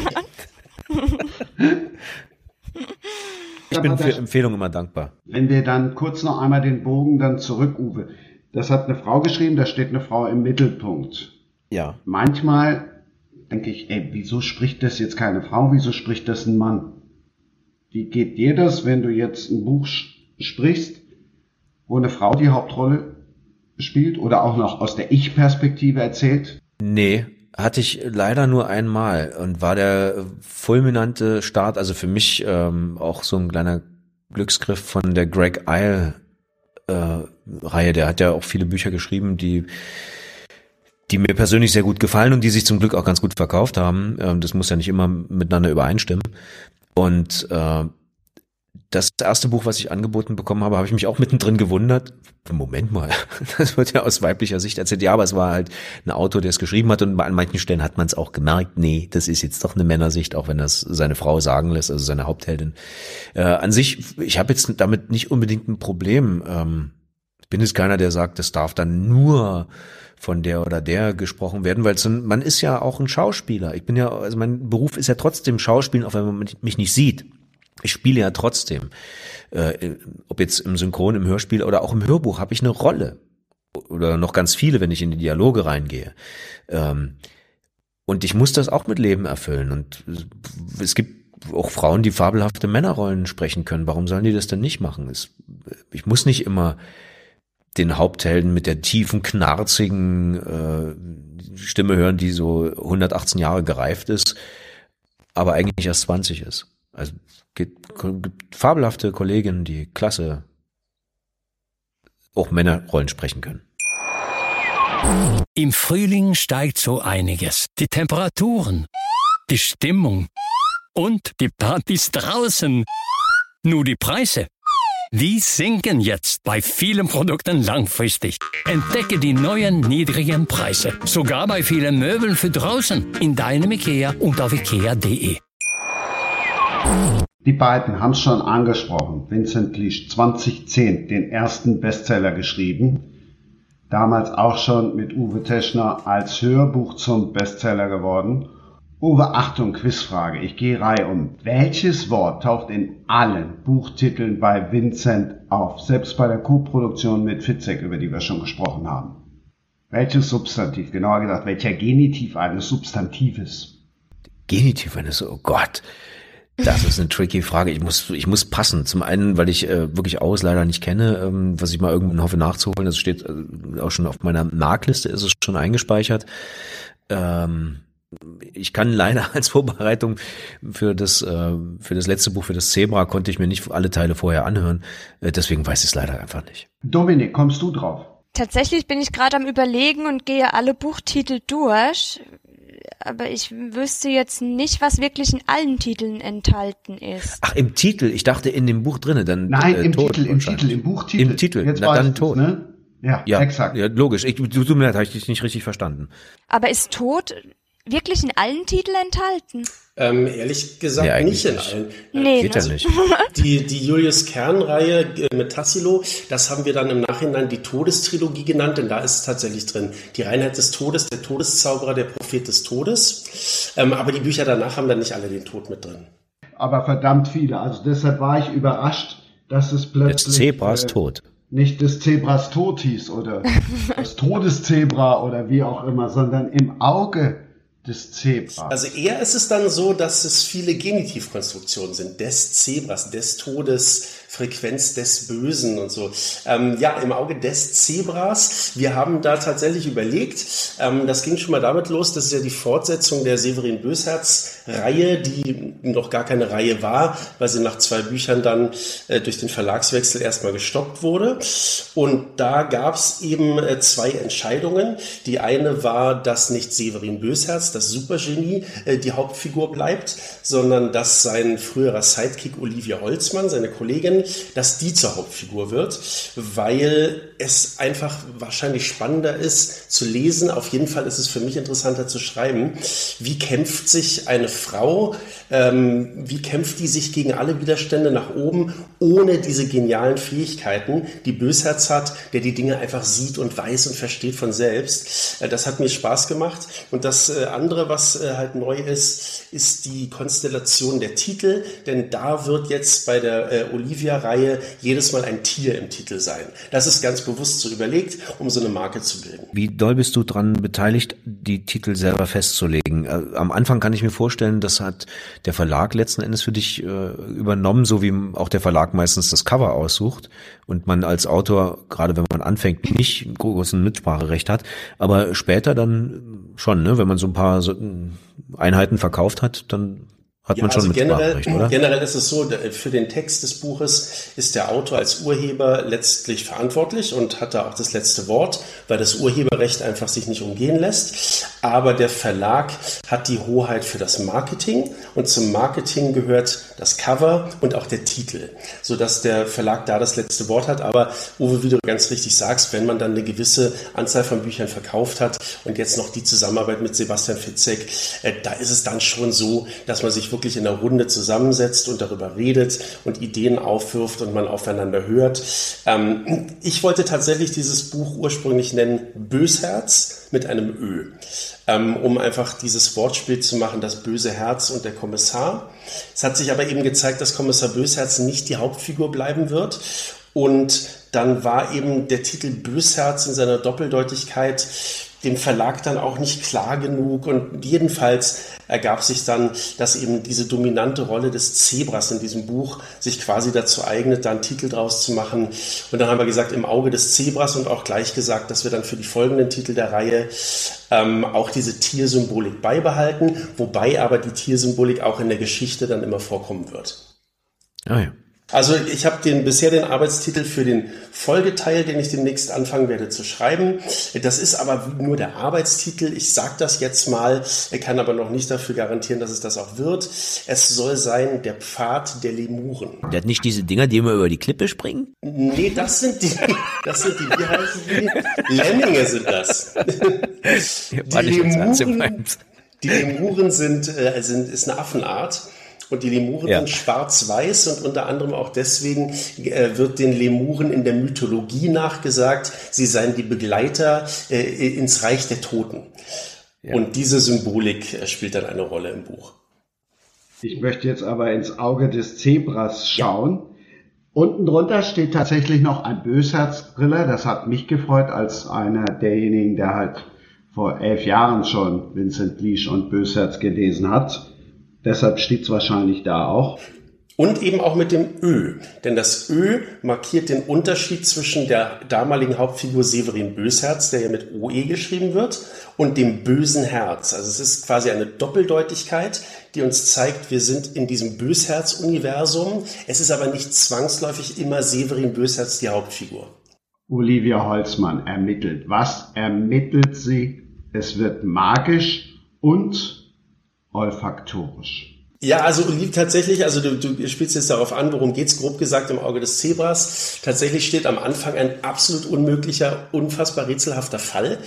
Ich bin für Empfehlungen immer dankbar. Wenn wir dann kurz noch einmal den Bogen dann zurück, Uwe. Das hat eine Frau geschrieben, da steht eine Frau im Mittelpunkt. Ja. Manchmal denke ich, ey, wieso spricht das jetzt keine Frau, wieso spricht das ein Mann? Wie geht dir das, wenn du jetzt ein Buch sprichst, wo eine Frau die Hauptrolle spielt oder auch noch aus der Ich-Perspektive erzählt? Nee, hatte ich leider nur einmal und war der fulminante Start, also für mich ähm, auch so ein kleiner Glücksgriff von der Greg Isle äh, Reihe. Der hat ja auch viele Bücher geschrieben, die die mir persönlich sehr gut gefallen und die sich zum Glück auch ganz gut verkauft haben. Ähm, das muss ja nicht immer miteinander übereinstimmen. Und äh, das erste Buch, was ich angeboten bekommen habe, habe ich mich auch mittendrin gewundert. Moment mal, das wird ja aus weiblicher Sicht erzählt. Ja, aber es war halt ein Autor, der es geschrieben hat und an manchen Stellen hat man es auch gemerkt, nee, das ist jetzt doch eine Männersicht, auch wenn das seine Frau sagen lässt, also seine Hauptheldin. Äh, an sich, ich habe jetzt damit nicht unbedingt ein Problem. Ähm, ich bin jetzt keiner, der sagt, das darf dann nur von der oder der gesprochen werden, weil so, man ist ja auch ein Schauspieler. Ich bin ja, also mein Beruf ist ja trotzdem Schauspielen, auch wenn man mich nicht sieht. Ich spiele ja trotzdem, äh, ob jetzt im Synchron, im Hörspiel oder auch im Hörbuch, habe ich eine Rolle oder noch ganz viele, wenn ich in die Dialoge reingehe. Ähm, und ich muss das auch mit Leben erfüllen. Und es gibt auch Frauen, die fabelhafte Männerrollen sprechen können. Warum sollen die das denn nicht machen? Es, ich muss nicht immer den Haupthelden mit der tiefen, knarzigen äh, Stimme hören, die so hundertachtzehn Jahre gereift ist, aber eigentlich erst zwanzig ist. Also gibt, gibt fabelhafte Kolleginnen, die klasse auch Männerrollen sprechen können. Im Frühling steigt so einiges. Die Temperaturen, die Stimmung und die Partys draußen. Nur die Preise, die sinken jetzt bei vielen Produkten langfristig. Entdecke die neuen niedrigen Preise. Sogar bei vielen Möbeln für draußen. In deinem IKEA und auf ikea punkt de. Die beiden haben es schon angesprochen. Vincent Leach, zwanzig zehn, den ersten Bestseller geschrieben. Damals auch schon mit Uwe Teschner als Hörbuch zum Bestseller geworden. Uwe, Achtung, Quizfrage. Ich gehe Reihe um. Welches Wort taucht in allen Buchtiteln bei Vincent auf? Selbst bei der Co-Produktion mit Fitzek, über die wir schon gesprochen haben. Welches Substantiv? Genauer gesagt, welcher Genitiv eines Substantives? Genitiv eines, oh Gott. Das ist eine tricky Frage. Ich muss, ich muss passen. Zum einen, weil ich äh, wirklich Aus leider nicht kenne, ähm, was ich mal irgendwann hoffe nachzuholen. Das steht äh, auch schon auf meiner Markliste, ist es schon eingespeichert. Ähm, ich kann leider als Vorbereitung für das äh, für das letzte Buch, für das Zebra, konnte ich mir nicht alle Teile vorher anhören. Äh, deswegen weiß ich es leider einfach nicht. Dominik, kommst du drauf? Tatsächlich bin ich gerade am Überlegen und gehe alle Buchtitel durch, aber ich wüsste jetzt nicht, was wirklich in allen Titeln enthalten ist. Ach, im Titel? Ich dachte in dem Buch drinne, dann Nein, äh, im tot Titel, im Titel, im Buchtitel. Im Titel, Jetzt na, dann weißt du's, tot. Ne? Ja, Ja, exakt. ja, logisch. Ich, du, du mir leid, habe ich dich nicht richtig verstanden. Aber ist Tod wirklich in allen Titeln enthalten? Ähm, ehrlich gesagt Ja, nicht in eigentlich allen. Nee, Geht ne? ja nicht. Die, die Julius Kern-Reihe äh, mit Tassilo, das haben wir dann im Nachhinein die Todestrilogie genannt, denn da ist es tatsächlich drin. Die Reinheit des Todes, der Todeszauberer, der Prophet des Todes. Ähm, aber die Bücher danach haben dann nicht alle den Tod mit drin. Aber verdammt viele. Also deshalb war ich überrascht, dass es plötzlich... Das Zebra ist äh, tot. nicht des Zebras Tod hieß oder das Todeszebra oder wie auch immer, sondern im Auge des Zebras. Also eher ist es dann so, dass es viele Genitivkonstruktionen sind. Des Zebras, des Todes, Frequenz des Bösen und so. Ähm, ja, im Auge des Zebras. Wir haben da tatsächlich überlegt, ähm, das ging schon mal damit los, das ist ja die Fortsetzung der Severin Bösherz-Reihe, die noch gar keine Reihe war, weil sie nach zwei Büchern dann äh, durch den Verlagswechsel erstmal gestoppt wurde. Und da gab es eben äh, zwei Entscheidungen. Die eine war, dass nicht Severin Bösherz, das Supergenie, äh, die Hauptfigur bleibt, sondern dass sein früherer Sidekick Olivia Holzmann, seine Kollegin, dass die zur Hauptfigur wird, weil es einfach wahrscheinlich spannender ist zu lesen. Auf jeden Fall ist es für mich interessanter zu schreiben. Wie kämpft sich eine Frau, ähm, wie kämpft die sich gegen alle Widerstände nach oben, ohne diese genialen Fähigkeiten, die Bösherz hat, der die Dinge einfach sieht und weiß und versteht von selbst. Äh, das hat mir Spaß gemacht. Und das äh, andere, was äh, halt neu ist, ist die Konstellation der Titel, denn da wird jetzt bei der äh, Olivia-Reihe jedes Mal ein Tier im Titel sein. Das ist ganz bewusst so überlegt, um so eine Marke zu bilden. Wie doll bist du dran beteiligt, die Titel selber festzulegen? Äh, am Anfang kann ich mir vorstellen, das hat der Verlag letzten Endes für dich äh, übernommen, so wie auch der Verlag meistens das Cover aussucht und man als Autor, gerade wenn man anfängt, nicht großen Mitspracherecht hat, aber später dann schon, ne? Wenn man so ein paar so Einheiten verkauft hat, dann hat man ja, schon also Mitspracherecht, generell, oder? Generell ist es so, für den Text des Buches ist der Autor als Urheber letztlich verantwortlich und hat da auch das letzte Wort, weil das Urheberrecht einfach sich nicht umgehen lässt. Aber der Verlag hat die Hoheit für das Marketing und zum Marketing gehört das Cover und auch der Titel, sodass der Verlag da das letzte Wort hat. Aber Uwe, wie du ganz richtig sagst, wenn man dann eine gewisse Anzahl von Büchern verkauft hat und jetzt noch die Zusammenarbeit mit Sebastian Fitzek, äh, da ist es dann schon so, dass man sich wirklich in der Runde zusammensetzt und darüber redet und Ideen aufwirft und man aufeinander hört. Ähm, ich wollte tatsächlich dieses Buch ursprünglich nennen Bösherz mit einem Ö, ähm, um einfach dieses Wortspiel zu machen, das böse Herz und der Kommissar. Es hat sich aber eben gezeigt, dass Kommissar Bösherz nicht die Hauptfigur bleiben wird und dann war eben der Titel Bösherz in seiner Doppeldeutigkeit dem Verlag dann auch nicht klar genug und jedenfalls ergab sich dann, dass eben diese dominante Rolle des Zebras in diesem Buch sich quasi dazu eignet, da einen Titel draus zu machen. Und dann haben wir gesagt, im Auge des Zebras und auch gleich gesagt, dass wir dann für die folgenden Titel der Reihe ähm, auch diese Tiersymbolik beibehalten, wobei aber die Tiersymbolik auch in der Geschichte dann immer vorkommen wird. Ah ja. Also ich habe den, bisher den Arbeitstitel für den Folgeteil, den ich demnächst anfangen werde zu schreiben. Das ist aber nur der Arbeitstitel. Ich sage das jetzt mal, kann aber noch nicht dafür garantieren, dass es das auch wird. Es soll sein der Pfad der Lemuren. Der hat nicht diese Dinger, die immer über die Klippe springen? Nee, das sind die, das sind die, wie heißen die? Lemminge sind das. Die Lemuren, die Lemuren sind, äh, sind, ist eine Affenart. Und die Lemuren ja. sind schwarz-weiß und unter anderem auch deswegen äh, wird den Lemuren in der Mythologie nachgesagt, sie seien die Begleiter äh, ins Reich der Toten. Ja. Und diese Symbolik äh, spielt dann eine Rolle im Buch. Ich möchte jetzt aber ins Auge des Zebras schauen. Ja. Unten drunter steht tatsächlich noch ein Bösherz-Thriller. Das hat mich gefreut als einer derjenigen, der halt vor elf Jahren schon Vincent Liesch und Bösherz gelesen hat. Deshalb steht es wahrscheinlich da auch. Und eben auch mit dem Ö. Denn das Ö markiert den Unterschied zwischen der damaligen Hauptfigur Severin Bösherz, der ja mit O E geschrieben wird, und dem bösen Herz. Also es ist quasi eine Doppeldeutigkeit, die uns zeigt, wir sind in diesem Bösherz-Universum. Es ist aber nicht zwangsläufig immer Severin Bösherz die Hauptfigur. Olivia Holzmann ermittelt. Was ermittelt sie? Es wird magisch und olfaktorisch. Ja, also Olive tatsächlich, also du, du spielst jetzt darauf an, worum geht's, grob gesagt im Auge des Zebras. Tatsächlich steht am Anfang ein absolut unmöglicher, unfassbar rätselhafter Fall.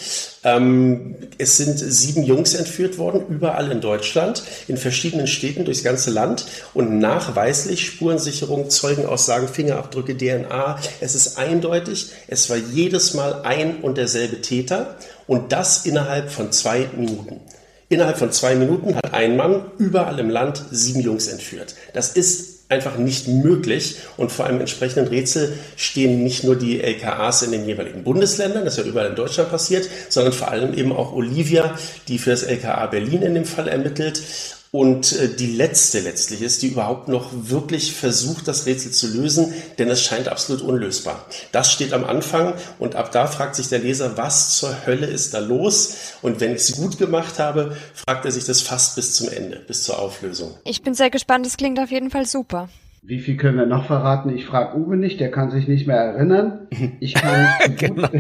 Ähm, es sind sieben Jungs entführt worden, überall in Deutschland, in verschiedenen Städten durchs ganze Land und nachweislich Spurensicherung, Zeugenaussagen, Fingerabdrücke, D N A. Es ist eindeutig, es war jedes Mal ein und derselbe Täter und das innerhalb von zwei Minuten. Innerhalb von zwei Minuten hat ein Mann überall im Land sieben Jungs entführt. Das ist einfach nicht möglich und vor einem entsprechenden Rätsel stehen nicht nur die L K As in den jeweiligen Bundesländern, das ist ja überall in Deutschland passiert, sondern vor allem eben auch Olivia, die für das L K A Berlin in dem Fall ermittelt. Und die letzte letztlich ist, die überhaupt noch wirklich versucht, das Rätsel zu lösen, denn es scheint absolut unlösbar. Das steht am Anfang und ab da fragt sich der Leser, was zur Hölle ist da los? Und wenn ich es gut gemacht habe, fragt er sich das fast bis zum Ende, bis zur Auflösung. Ich bin sehr gespannt, es klingt auf jeden Fall super. Wie viel können wir noch verraten? Ich frage Uwe nicht, der kann sich nicht mehr erinnern. Ich kann genau.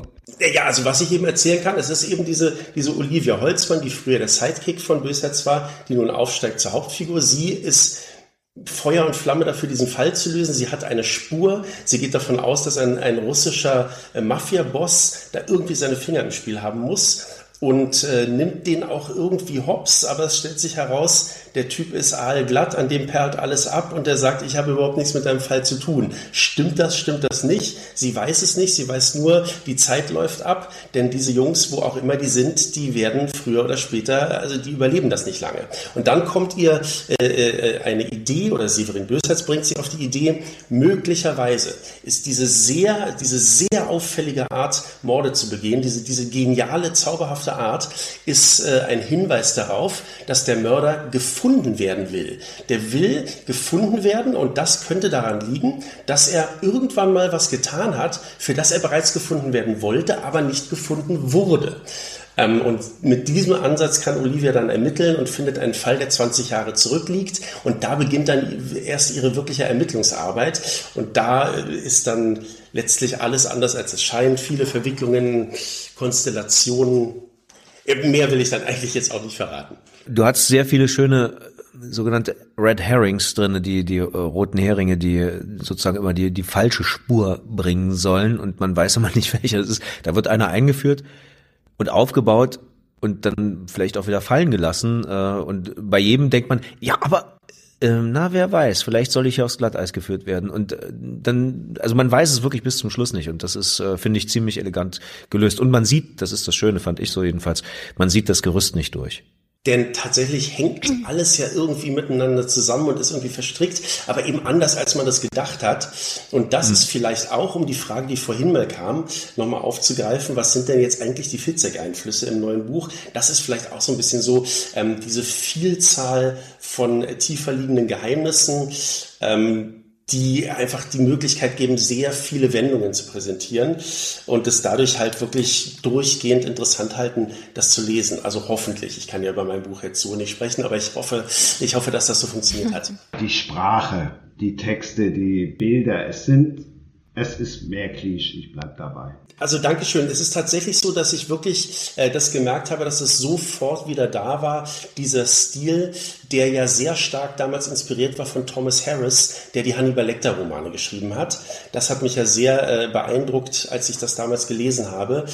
Ja, also was ich eben erzählen kann, es ist eben diese, diese Olivia Holzmann, die früher der Sidekick von Bösherz war, die nun aufsteigt zur Hauptfigur. Sie ist Feuer und Flamme dafür, diesen Fall zu lösen. Sie hat eine Spur. Sie geht davon aus, dass ein, ein russischer äh, Mafia-Boss da irgendwie seine Finger im Spiel haben muss. Und äh, nimmt den auch irgendwie hops, aber es stellt sich heraus, der Typ ist aalglatt, an dem perlt alles ab und der sagt, ich habe überhaupt nichts mit deinem Fall zu tun. Stimmt das, stimmt das nicht? Sie weiß es nicht, sie weiß nur, die Zeit läuft ab, denn diese Jungs, wo auch immer die sind, die werden früher oder später, also die überleben das nicht lange. Und dann kommt ihr äh, äh, eine Idee, oder Severin Bösherz bringt sie auf die Idee, möglicherweise ist diese sehr, diese sehr auffällige Art, Morde zu begehen, diese, diese geniale, zauberhafte Art, ist äh, ein Hinweis darauf, dass der Mörder gefunden werden will. Der will gefunden werden und das könnte daran liegen, dass er irgendwann mal was getan hat, für das er bereits gefunden werden wollte, aber nicht gefunden wurde. Ähm, und mit diesem Ansatz kann Olivia dann ermitteln und findet einen Fall, der zwanzig Jahre zurückliegt und da beginnt dann erst ihre wirkliche Ermittlungsarbeit und da ist dann letztlich alles anders, als es scheint. Viele Verwicklungen, Konstellationen. Mehr will ich dann eigentlich jetzt auch nicht verraten. Du hast sehr viele schöne sogenannte Red Herrings drin, die die äh, roten Heringe, die sozusagen immer die die falsche Spur bringen sollen und man weiß immer nicht, welcher das ist. Da wird einer eingeführt und aufgebaut und dann vielleicht auch wieder fallen gelassen äh, und bei jedem denkt man, ja, aber ähm, na, wer weiß, vielleicht soll ich ja aufs Glatteis geführt werden und äh, dann, also man weiß es wirklich bis zum Schluss nicht und das ist, äh, finde ich, ziemlich elegant gelöst und man sieht, das ist das Schöne, fand ich so jedenfalls, man sieht das Gerüst nicht durch. Denn tatsächlich hängt alles ja irgendwie miteinander zusammen und ist irgendwie verstrickt, aber eben anders, als man das gedacht hat. Und das mhm. ist vielleicht auch, um die Frage, die vorhin mal kam, nochmal aufzugreifen, was sind denn jetzt eigentlich die Fitzek-Einflüsse im neuen Buch? Das ist vielleicht auch so ein bisschen so, ähm, diese Vielzahl von äh, tiefer liegenden Geheimnissen, ähm, die einfach die Möglichkeit geben, sehr viele Wendungen zu präsentieren und es dadurch halt wirklich durchgehend interessant halten, das zu lesen. Also hoffentlich. Ich kann ja über mein Buch jetzt so nicht sprechen, aber ich hoffe, ich hoffe, dass das so funktioniert hat. Die Sprache, die Texte, die Bilder, es sind, es ist mehr Klischee, ich bleib dabei. Also Dankeschön. Es ist tatsächlich so, dass ich wirklich äh, das gemerkt habe, dass es sofort wieder da war, dieser Stil, der ja sehr stark damals inspiriert war von Thomas Harris, der die Hannibal Lecter Romane geschrieben hat. Das hat mich ja sehr äh, beeindruckt, als ich das damals gelesen habe.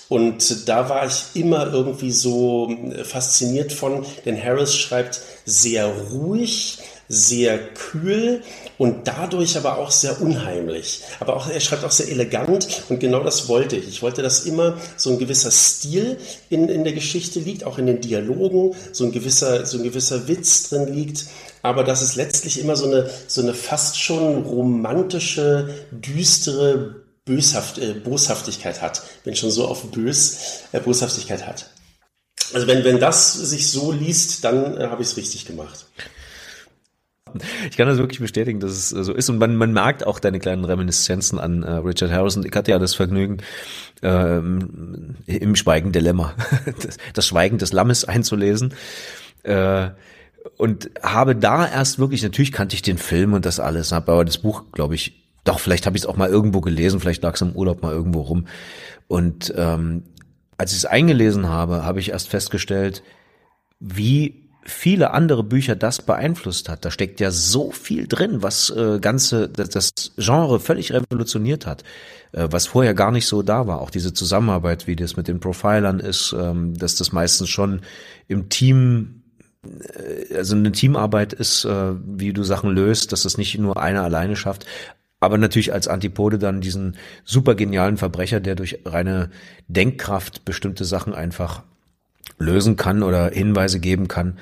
Und da war ich immer irgendwie so äh, fasziniert von, denn Harris schreibt sehr ruhig, sehr kühl und dadurch aber auch sehr unheimlich. Aber auch er schreibt auch sehr elegant und genau das wollte ich. Ich wollte, dass immer so ein gewisser Stil in, in der Geschichte liegt, auch in den Dialogen, so ein gewisser, so ein gewisser Witz drin liegt, aber dass es letztlich immer so eine, so eine fast schon romantische, düstere Böshaft, äh, Boshaftigkeit hat. Wenn schon so auf bös, äh, Boshaftigkeit hat. Also wenn, wenn das sich so liest, dann äh, habe ich es richtig gemacht. Ich kann das wirklich bestätigen, dass es so ist und man, man merkt auch deine kleinen Reminiszenzen an äh, Richard Harrison. Ich hatte ja das Vergnügen, ähm, im Schweigen Dilemma, das, das Schweigen des Lammes einzulesen äh, und habe da erst wirklich, natürlich kannte ich den Film und das alles, habe aber das Buch, glaube ich, Doch, vielleicht habe ich es auch mal irgendwo gelesen, vielleicht lag es im Urlaub mal irgendwo rum. Und ähm, als ich es eingelesen habe, habe ich erst festgestellt, wie viele andere Bücher das beeinflusst hat. Da steckt ja so viel drin, was äh, ganze das, das Genre völlig revolutioniert hat, äh, was vorher gar nicht so da war. Auch diese Zusammenarbeit, wie das mit den Profilern ist, ähm, dass das meistens schon im Team, äh, also eine Teamarbeit ist, äh, wie du Sachen löst, dass das nicht nur einer alleine schafft. Aber natürlich als Antipode dann diesen super genialen Verbrecher, der durch reine Denkkraft bestimmte Sachen einfach lösen kann oder Hinweise geben kann.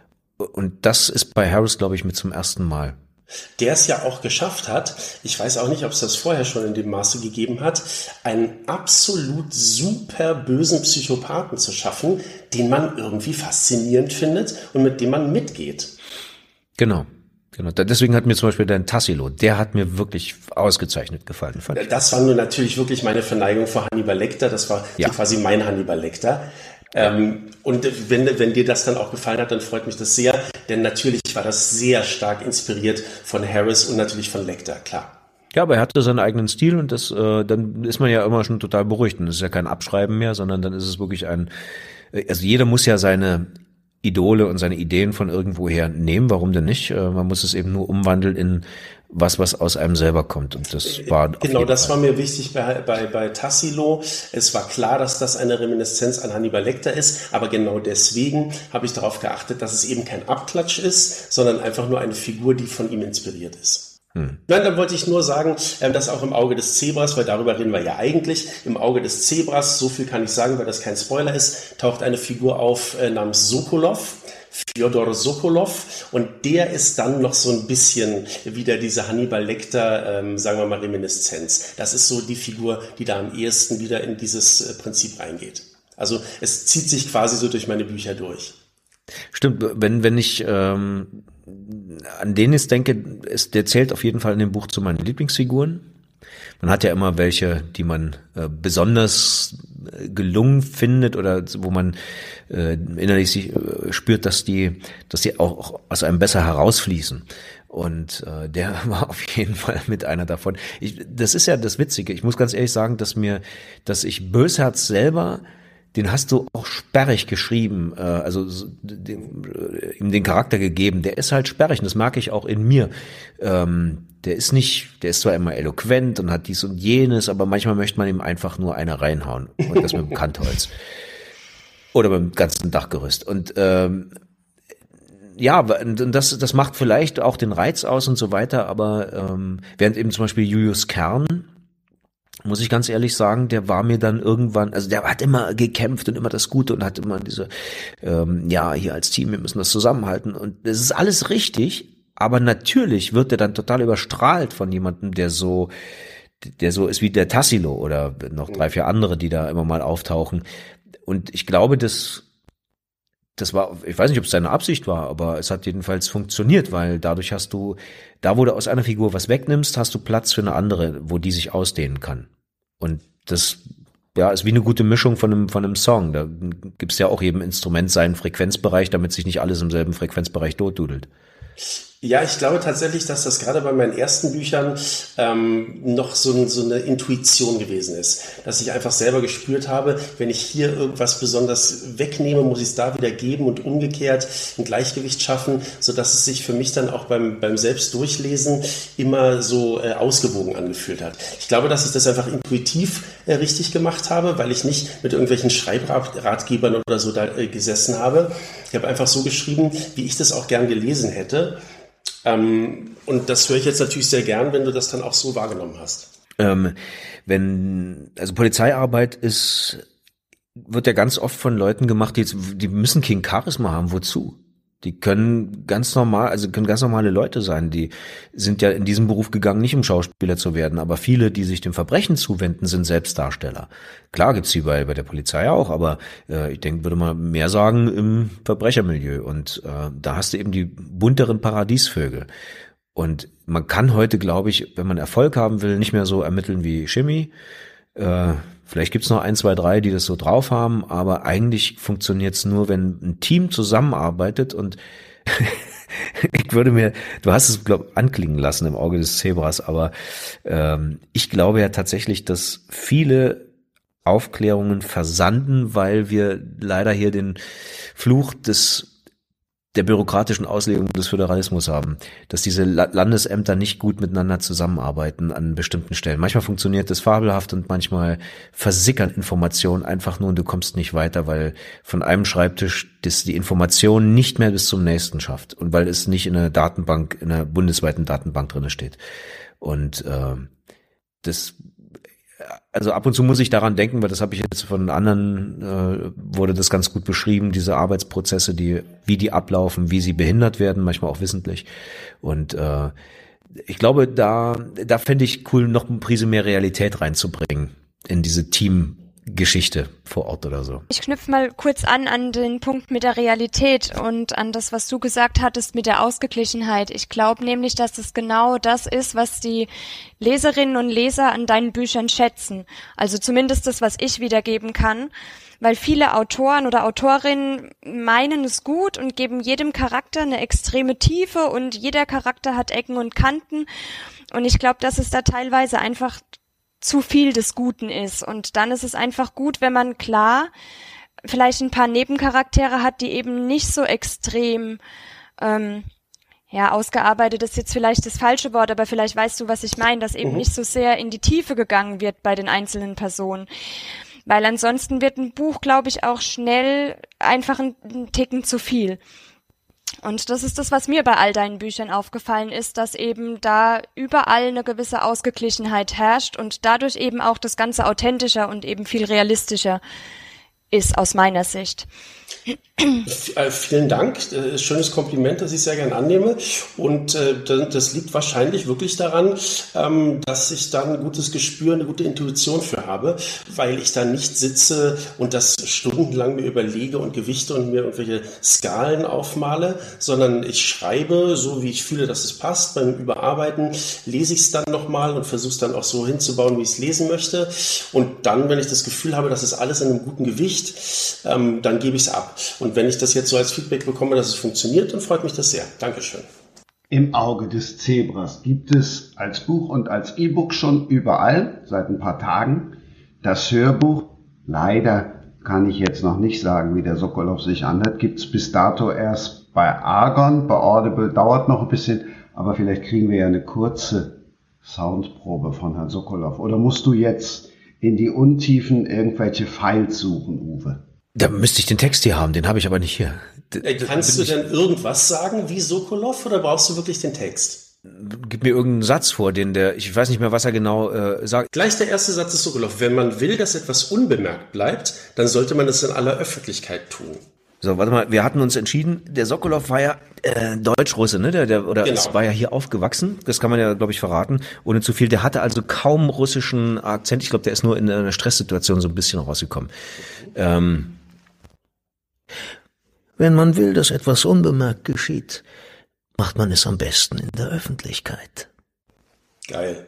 Und das ist bei Harris, glaube ich, mit zum ersten Mal. Der es ja auch geschafft hat, ich weiß auch nicht, ob es das vorher schon in dem Maße gegeben hat, einen absolut super bösen Psychopathen zu schaffen, den man irgendwie faszinierend findet und mit dem man mitgeht. Genau. Genau, deswegen hat mir zum Beispiel dein Tassilo, der hat mir wirklich ausgezeichnet gefallen. Fand ich. Das war nur natürlich wirklich meine Verneigung vor Hannibal Lecter, das war ja quasi mein Hannibal Lecter. Ähm, und wenn, wenn dir das dann auch gefallen hat, dann freut mich das sehr, denn natürlich war das sehr stark inspiriert von Harris und natürlich von Lecter, klar. Ja, aber er hatte seinen eigenen Stil und das, äh, dann ist man ja immer schon total beruhigt. Und das ist ja kein Abschreiben mehr, sondern dann ist es wirklich ein, also jeder muss ja seine Idole und seine Ideen von irgendwoher nehmen, warum denn nicht? Man muss es eben nur umwandeln in was, was aus einem selber kommt. Und das war genau, das war mir wichtig bei, bei, bei Tassilo. Es war klar, dass das eine Reminiszenz an Hannibal Lecter ist, aber genau deswegen habe ich darauf geachtet, dass es eben kein Abklatsch ist, sondern einfach nur eine Figur, die von ihm inspiriert ist. Hm. Nein, dann wollte ich nur sagen, dass auch im Auge des Zebras, weil darüber reden wir ja eigentlich, im Auge des Zebras, so viel kann ich sagen, weil das kein Spoiler ist, taucht eine Figur auf äh, namens Sokolov, Fjodor Sokolov, und der ist dann noch so ein bisschen wieder diese Hannibal Lecter, ähm, sagen wir mal, Reminiszenz. Das ist so die Figur, die da am ehesten wieder in dieses äh, Prinzip reingeht. Also es zieht sich quasi so durch meine Bücher durch. Stimmt, wenn, wenn ich ähm an den ich denke, ist, der zählt auf jeden Fall in dem Buch zu meinen Lieblingsfiguren. Man hat ja immer welche, die man äh, besonders äh, gelungen findet oder wo man äh, innerlich sich, äh, spürt, dass die, dass die auch, auch aus einem besser herausfließen. Und äh, der war auf jeden Fall mit einer davon. Ich, das ist ja das Witzige. Ich muss ganz ehrlich sagen, dass mir, dass ich Bösherz selber, den hast du auch sperrig geschrieben, äh, also dem, ihm den Charakter gegeben. Der ist halt sperrig und das mag ich auch in mir. Ähm, der ist nicht, der ist zwar immer eloquent und hat dies und jenes, aber manchmal möchte man ihm einfach nur eine reinhauen und das mit dem Kantholz oder beim ganzen Dachgerüst. Und ähm, ja, und das, das macht vielleicht auch den Reiz aus und so weiter. Aber ähm, während eben zum Beispiel Julius Kern, muss ich ganz ehrlich sagen, der war mir dann irgendwann, also der hat immer gekämpft und immer das Gute und hat immer diese, ähm, ja, hier als Team, wir müssen das zusammenhalten und das ist alles richtig, aber natürlich wird er dann total überstrahlt von jemandem, der so, der so ist wie der Tassilo oder noch drei, vier andere, die da immer mal auftauchen. Und ich glaube, das, das war, ich weiß nicht, ob es seine Absicht war, aber es hat jedenfalls funktioniert, weil dadurch hast du, da wo du aus einer Figur was wegnimmst, hast du Platz für eine andere, wo die sich ausdehnen kann. Und das, ja, ist wie eine gute Mischung von einem, von einem Song. Da gibt's ja auch jedem Instrument seinen Frequenzbereich, damit sich nicht alles im selben Frequenzbereich totdudelt. Ja, ich glaube tatsächlich, dass das gerade bei meinen ersten Büchern ähm, noch so, so eine Intuition gewesen ist. Dass ich einfach selber gespürt habe, wenn ich hier irgendwas besonders wegnehme, muss ich es da wieder geben und umgekehrt ein Gleichgewicht schaffen, sodass es sich für mich dann auch beim, beim Selbstdurchlesen immer so äh, ausgewogen angefühlt hat. Ich glaube, dass ich das einfach intuitiv äh, richtig gemacht habe, weil ich nicht mit irgendwelchen Schreibratgebern oder so da äh, gesessen habe. Ich habe einfach so geschrieben, wie ich das auch gern gelesen hätte. Ähm, und das höre ich jetzt natürlich sehr gern, wenn du das dann auch so wahrgenommen hast. Ähm, wenn, also Polizeiarbeit ist, wird ja ganz oft von Leuten gemacht, die, die müssen kein Charisma haben. Wozu? Die können ganz normal, also können ganz normale Leute sein. Die sind ja in diesem Beruf gegangen, nicht um Schauspieler zu werden, aber viele, die sich dem Verbrechen zuwenden, sind Selbstdarsteller. Klar gibt's die bei, bei der Polizei auch, aber äh, ich denke, würde man mehr sagen im Verbrechermilieu. Und äh, da hast du eben die bunteren Paradiesvögel. Und man kann heute, glaube ich, wenn man Erfolg haben will, nicht mehr so ermitteln wie Schimmi. Äh, vielleicht gibt's noch ein, zwei, drei, die das so drauf haben, aber eigentlich funktioniert's nur, wenn ein Team zusammenarbeitet und Ich würde mir, du hast es, glaube ich, anklingen lassen im Auge des Zebras, aber ähm, ich glaube ja tatsächlich, dass viele Aufklärungen versanden, weil wir leider hier den Fluch des der bürokratischen Auslegung des Föderalismus haben, dass diese Landesämter nicht gut miteinander zusammenarbeiten an bestimmten Stellen. Manchmal funktioniert das fabelhaft und manchmal versickern Informationen einfach nur und du kommst nicht weiter, weil von einem Schreibtisch das die Information nicht mehr bis zum nächsten schafft und weil es nicht in einer Datenbank, in einer bundesweiten Datenbank drinne steht. Und äh, das Also ab und zu muss ich daran denken, weil das habe ich jetzt von anderen, äh, wurde das ganz gut beschrieben, diese Arbeitsprozesse, die, wie die ablaufen, wie sie behindert werden, manchmal auch wissentlich. Und äh, ich glaube, da, da fände ich cool, noch eine Prise mehr Realität reinzubringen in diese Teamgeschichte vor Ort oder so. Ich knüpfe mal kurz an an den Punkt mit der Realität und an das, was du gesagt hattest mit der Ausgeglichenheit. Ich glaube nämlich, dass es genau das ist, was die Leserinnen und Leser an deinen Büchern schätzen. Also zumindest das, was ich wiedergeben kann. Weil viele Autoren oder Autorinnen meinen es gut und geben jedem Charakter eine extreme Tiefe und jeder Charakter hat Ecken und Kanten. Und ich glaube, dass es da teilweise einfach zu viel des Guten ist. Und dann ist es einfach gut, wenn man klar vielleicht ein paar Nebencharaktere hat, die eben nicht so extrem, ähm, ja, ausgearbeitet ist jetzt vielleicht das falsche Wort, aber vielleicht weißt du, was ich meine, dass eben mhm. nicht so sehr in die Tiefe gegangen wird bei den einzelnen Personen. Weil ansonsten wird ein Buch, glaube ich, auch schnell einfach ein, ein Ticken zu viel. Und das ist das, was mir bei all deinen Büchern aufgefallen ist, dass eben da überall eine gewisse Ausgeglichenheit herrscht und dadurch eben auch das Ganze authentischer und eben viel realistischer ist aus meiner Sicht. Äh, vielen Dank, äh, schönes Kompliment, das ich sehr gern annehme und äh, das liegt wahrscheinlich wirklich daran, ähm, dass ich da ein gutes Gespür, eine gute Intuition für habe, weil ich da nicht sitze und das stundenlang mir überlege und Gewichte und mir irgendwelche Skalen aufmale, sondern ich schreibe, so wie ich fühle, dass es passt. Beim Überarbeiten lese ich es dann nochmal und versuche es dann auch so hinzubauen, wie ich es lesen möchte und dann, wenn ich das Gefühl habe, das ist alles in einem guten Gewicht, ähm, dann gebe ich es ab. Und wenn ich das jetzt so als Feedback bekomme, dass es funktioniert, dann freut mich das sehr. Dankeschön. Im Auge des Zebras gibt es als Buch und als E-Book schon überall, seit ein paar Tagen, das Hörbuch. Leider kann ich jetzt noch nicht sagen, wie der Sokolov sich anhört. Gibt es bis dato erst bei Argon, bei Audible, dauert noch ein bisschen, aber vielleicht kriegen wir ja eine kurze Soundprobe von Herrn Sokolov. Oder musst du jetzt in die Untiefen irgendwelche Files suchen, Uwe? Da müsste ich den Text hier haben, den habe ich aber nicht hier. D- Kannst du denn irgendwas sagen wie Sokolov oder brauchst du wirklich den Text? Gib mir irgendeinen Satz vor, den der, ich weiß nicht mehr, was er genau äh, sagt. Gleich der erste Satz ist Sokolov. Wenn man will, dass etwas unbemerkt bleibt, dann sollte man es in aller Öffentlichkeit tun. So, warte mal, wir hatten uns entschieden, der Sokolov war ja äh, Deutsch-Russe, ne? Der, der oder genau. Es war ja hier aufgewachsen, das kann man ja, glaube ich, verraten, ohne zu viel. Der hatte also kaum russischen Akzent. Ich glaube, der ist nur in einer Stresssituation so ein bisschen rausgekommen. Ähm, Wenn man will, dass etwas unbemerkt geschieht, macht man es am besten in der Öffentlichkeit. Geil.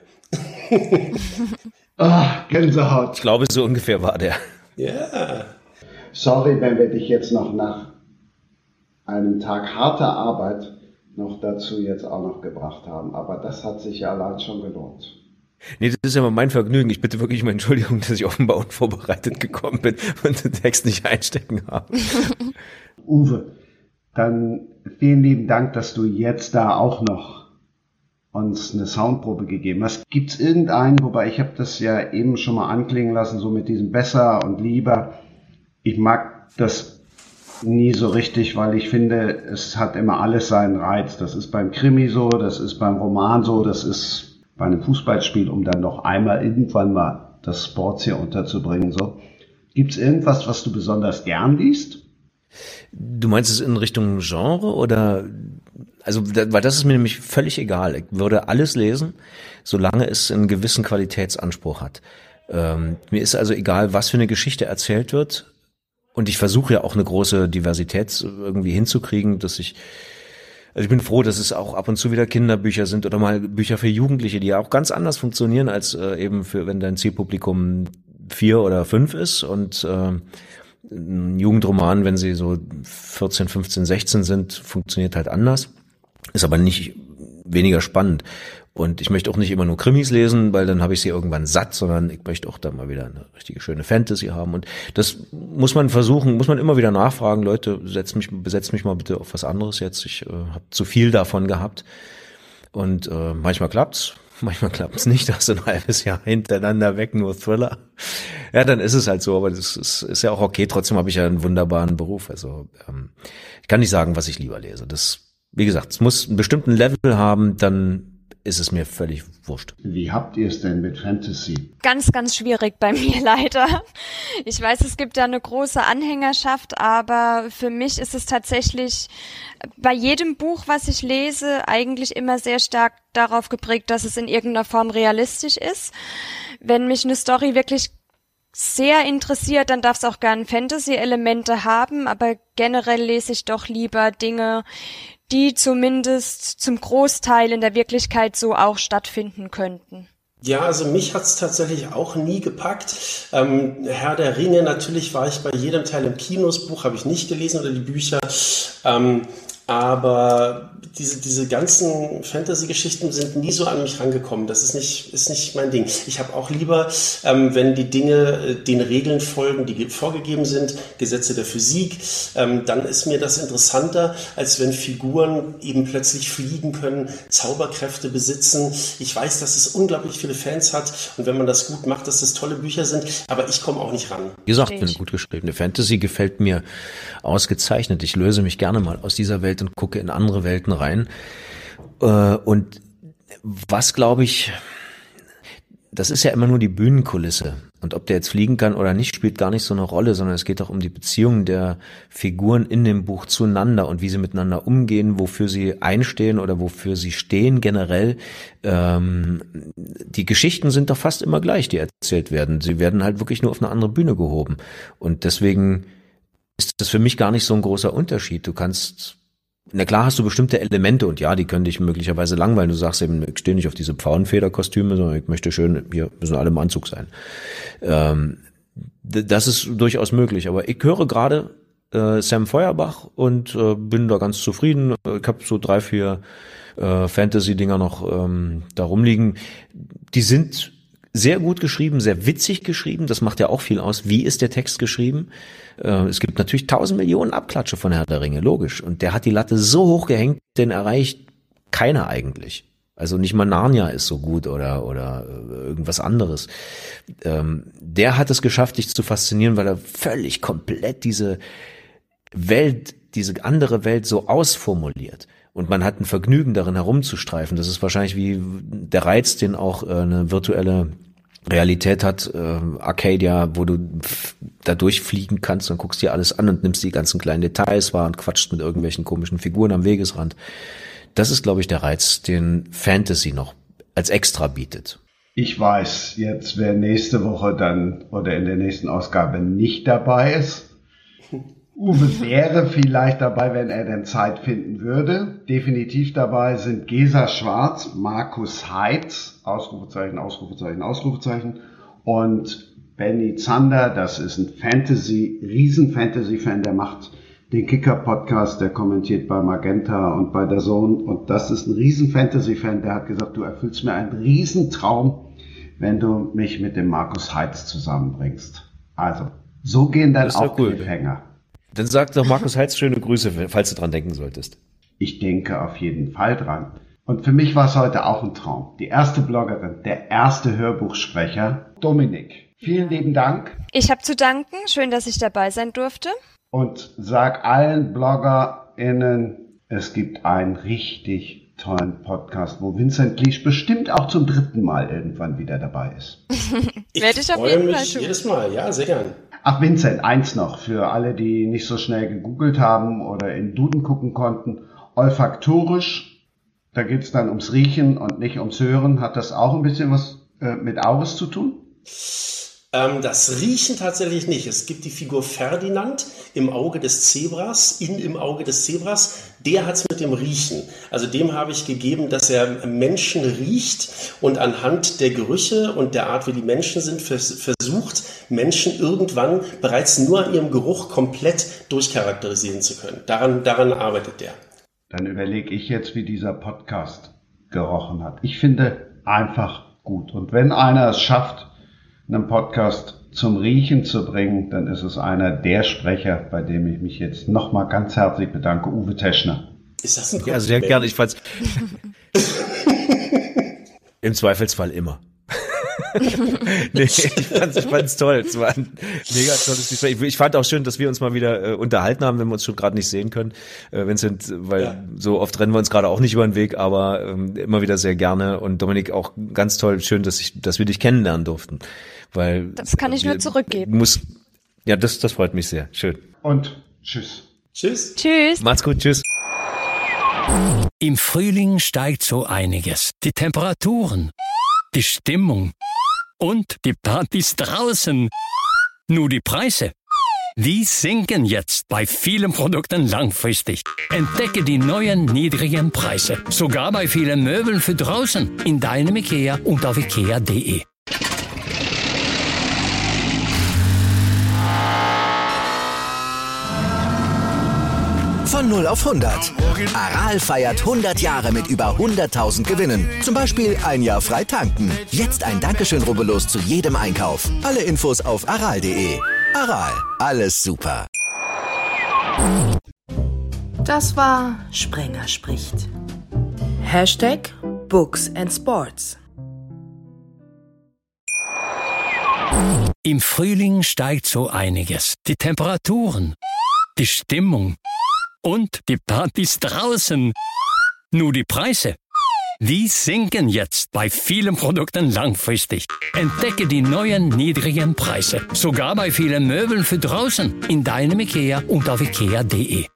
Ah, Gänsehaut. Ich glaube, so ungefähr war der. Ja. Yeah. Sorry, wenn wir dich jetzt noch nach einem Tag harter Arbeit noch dazu jetzt auch noch gebracht haben. Aber das hat sich ja allein schon gelohnt. Nee, das ist ja mal mein Vergnügen. Ich bitte wirklich um Entschuldigung, dass ich offenbar unvorbereitet gekommen bin und den Text nicht einstecken habe. Uwe, dann vielen lieben Dank, dass du jetzt da auch noch uns eine Soundprobe gegeben hast. Gibt es irgendeinen, wobei ich habe das ja eben schon mal anklingen lassen, so mit diesem besser und lieber. Ich mag das nie so richtig, weil ich finde, es hat immer alles seinen Reiz. Das ist beim Krimi so, das ist beim Roman so, das ist bei einem Fußballspiel, um dann noch einmal irgendwann mal das Sports hier unterzubringen. So, gibt es irgendwas, was du besonders gern liest? Du meinst es in Richtung Genre oder, also, weil das ist mir nämlich völlig egal. Ich würde alles lesen, solange es einen gewissen Qualitätsanspruch hat. Ähm, mir ist also egal, was für eine Geschichte erzählt wird. Und ich versuche ja auch eine große Diversität irgendwie hinzukriegen, dass ich, also ich bin froh, dass es auch ab und zu wieder Kinderbücher sind oder mal Bücher für Jugendliche, die ja auch ganz anders funktionieren als äh, eben für, wenn dein Zielpublikum vier oder fünf ist und äh, ein Jugendroman, wenn sie so vierzehn, fünfzehn, sechzehn sind, funktioniert halt anders. Ist aber nicht weniger spannend. Und ich möchte auch nicht immer nur Krimis lesen, weil dann habe ich sie irgendwann satt, sondern ich möchte auch da mal wieder eine richtige schöne Fantasy haben. Und das muss man versuchen, muss man immer wieder nachfragen. Leute, setzt mich, besetzt mich mal bitte auf was anderes jetzt. Ich äh, habe zu viel davon gehabt. Und äh, manchmal klappt's, manchmal klappt's nicht. Da hast du ein halbes Jahr hintereinander weg, nur Thriller. Ja, dann ist es halt so, aber das ist, ist ja auch okay. Trotzdem habe ich ja einen wunderbaren Beruf. Also ähm, ich kann nicht sagen, was ich lieber lese. Das, wie gesagt, es muss einen bestimmten Level haben, dann ist es mir völlig wurscht. Wie habt ihr es denn mit Fantasy? Ganz, ganz schwierig bei mir leider. Ich weiß, es gibt da eine große Anhängerschaft, aber für mich ist es tatsächlich bei jedem Buch, was ich lese, eigentlich immer sehr stark darauf geprägt, dass es in irgendeiner Form realistisch ist. Wenn mich eine Story wirklich sehr interessiert, dann darf es auch gerne Fantasy-Elemente haben, aber generell lese ich doch lieber Dinge, die zumindest zum Großteil in der Wirklichkeit so auch stattfinden könnten. Ja, also mich hat's tatsächlich auch nie gepackt. Ähm, Herr der Ringe, natürlich war ich bei jedem Teil im Kino, das Buch habe ich nicht gelesen oder die Bücher, ähm, aber diese diese ganzen Fantasy-Geschichten sind nie so an mich rangekommen. Das ist nicht ist nicht mein Ding. Ich habe auch lieber, ähm, wenn die Dinge äh, den Regeln folgen, die vorgegeben sind, Gesetze der Physik, ähm, dann ist mir das interessanter, als wenn Figuren eben plötzlich fliegen können, Zauberkräfte besitzen. Ich weiß, dass es unglaublich viele Fans hat und wenn man das gut macht, dass das tolle Bücher sind, aber ich komme auch nicht ran. Wie gesagt, eine gut geschriebene Fantasy gefällt mir ausgezeichnet. Ich löse mich gerne mal aus dieser Welt und gucke in andere Welten rein. Und was, glaube ich, das ist ja immer nur die Bühnenkulisse. Und ob der jetzt fliegen kann oder nicht, spielt gar nicht so eine Rolle, sondern es geht auch um die Beziehungen der Figuren in dem Buch zueinander und wie sie miteinander umgehen, wofür sie einstehen oder wofür sie stehen generell. Ähm, die Geschichten sind doch fast immer gleich, die erzählt werden. Sie werden halt wirklich nur auf eine andere Bühne gehoben. Und deswegen ist das für mich gar nicht so ein großer Unterschied. Du kannst, na klar hast du bestimmte Elemente und ja, die können dich möglicherweise langweilen. Du sagst eben, ich stehe nicht auf diese Pfauenfederkostüme, sondern ich möchte schön, hier müssen alle im Anzug sein. Ähm, das ist durchaus möglich, aber ich höre gerade äh, Sam Feuerbach und äh, bin da ganz zufrieden. Ich habe so drei, vier äh, Fantasy-Dinger noch ähm, da rumliegen. Die sind sehr gut geschrieben, sehr witzig geschrieben. Das macht ja auch viel aus. Wie ist der Text geschrieben? Äh, es gibt natürlich tausend Millionen Abklatsche von Herr der Ringe, logisch. Und der hat die Latte so hoch gehängt, den erreicht keiner eigentlich. Also nicht mal Narnia ist so gut oder oder irgendwas anderes. Ähm, der hat es geschafft, dich zu faszinieren, weil er völlig komplett diese Welt, diese andere Welt so ausformuliert. Und man hat ein Vergnügen darin herumzustreifen. Das ist wahrscheinlich wie der Reiz, den auch äh, eine virtuelle Realität hat, äh, Arcadia, wo du f- da durchfliegen kannst und guckst dir alles an und nimmst die ganzen kleinen Details wahr und quatscht mit irgendwelchen komischen Figuren am Wegesrand. Das ist, glaube ich, der Reiz, den Fantasy noch als extra bietet. Ich weiß jetzt, wer nächste Woche dann oder in der nächsten Ausgabe nicht dabei ist. Uwe wäre vielleicht dabei, wenn er denn Zeit finden würde. Definitiv dabei sind Gesa Schwarz, Markus Heitz, Ausrufezeichen, Ausrufezeichen, Ausrufezeichen, und Benny Zander. Das ist ein Fantasy, Riesen-Fantasy-Fan, der macht den Kicker-Podcast, der kommentiert bei Magenta und bei der Zone. Und das ist ein Riesen-Fantasy-Fan, der hat gesagt, du erfüllst mir einen Riesentraum, wenn du mich mit dem Markus Heitz zusammenbringst. Also, so gehen dann auch cool. Cliffhanger. Dann sag doch Markus Heitz schöne Grüße, falls du dran denken solltest. Ich denke auf jeden Fall dran. Und für mich war es heute auch ein Traum. Die erste Bloggerin, der erste Hörbuchsprecher, Dominik. Vielen lieben Dank. Ich habe zu danken. Schön, dass ich dabei sein durfte. Und sag allen BloggerInnen, es gibt einen richtig tollen Podcast, wo Vincent Liesch bestimmt auch zum dritten Mal irgendwann wieder dabei ist. Ich Werde ich auf freue jeden mich Fall tun. jedes Mal, ja, sehr gern. Ach, Vincent, eins noch für alle, die nicht so schnell gegoogelt haben oder in Duden gucken konnten. Olfaktorisch, da geht's dann ums Riechen und nicht ums Hören. Hat das auch ein bisschen was äh, mit Auges zu tun? Ähm, das Riechen tatsächlich nicht. Es gibt die Figur Ferdinand im Auge des Zebras, in im Auge des Zebras. Der hat's mit dem Riechen. Also dem habe ich gegeben, dass er Menschen riecht und anhand der Gerüche und der Art, wie die Menschen sind, vers- versucht, Menschen irgendwann bereits nur an ihrem Geruch komplett durchcharakterisieren zu können. Daran, daran arbeitet der. dann überlege ich jetzt, wie dieser Podcast gerochen hat. Ich finde einfach gut. Und wenn einer es schafft, einen Podcast zum Riechen zu bringen, dann ist es einer der Sprecher, bei dem ich mich jetzt nochmal ganz herzlich bedanke, Uwe Teschner. Ist das ein Kompliment? Ja, sehr gerne. Ich fand's im Zweifelsfall immer. nee, ich fand's, ich fand's toll. Es war ein mega tolles Gespräch. Ich fand auch schön, dass wir uns mal wieder äh, unterhalten haben, wenn wir uns schon gerade nicht sehen können. Äh, Vincent, weil ja. so oft rennen wir uns gerade auch nicht über den Weg, aber ähm, immer wieder sehr gerne. Und Dominik, auch ganz toll, schön, dass ich, dass wir dich kennenlernen durften. Weil das kann ich nur zurückgeben. Muss, ja, das, das freut mich sehr. Schön. Und tschüss. Tschüss. Tschüss. Macht's gut. Tschüss. Im Frühling steigt so einiges. Die Temperaturen, die Stimmung und die Partys draußen. Nur die Preise, die sinken jetzt bei vielen Produkten langfristig. Entdecke die neuen niedrigen Preise. Sogar bei vielen Möbeln für draußen. In deinem IKEA und auf ikea punkt de. Von null auf hundert. Aral feiert hundert Jahre mit über hunderttausend Gewinnen. Zum Beispiel ein Jahr frei tanken. Jetzt ein Dankeschön, rubbellos zu jedem Einkauf. Alle Infos auf aral punkt de. Aral, alles super. Das war Sprenger spricht. Hashtag Books and Sports. Im Frühling steigt so einiges. Die Temperaturen, die Stimmung und die Partys draußen. Nur die Preise, die sinken jetzt bei vielen Produkten langfristig. Entdecke die neuen niedrigen Preise. Sogar bei vielen Möbeln für draußen. In deinem IKEA und auf ikea punkt de.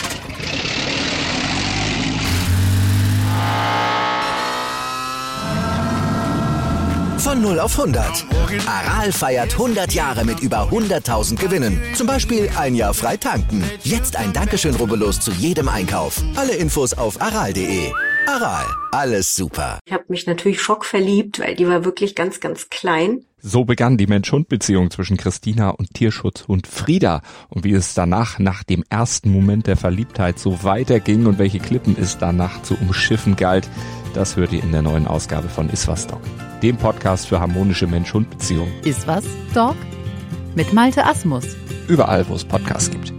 Von null auf hundert. Aral feiert hundert Jahre mit über hunderttausend Gewinnen. Zum Beispiel ein Jahr frei tanken. Jetzt ein Dankeschön, rubbellos zu jedem Einkauf. Alle Infos auf aral punkt de. Aral, alles super. Ich habe mich natürlich schockverliebt, weil die war wirklich ganz, ganz klein. So begann die Mensch-Hund-Beziehung zwischen Christina und Tierschutzhund Frieda. Und wie es danach, nach dem ersten Moment der Verliebtheit, so weiterging und welche Klippen es danach zu umschiffen galt, das hört ihr in der neuen Ausgabe von Iswas Dog, dem Podcast für harmonische Mensch-Hund-Beziehungen. Iswas Dog? Mit Malte Asmus. Überall, wo es Podcasts gibt.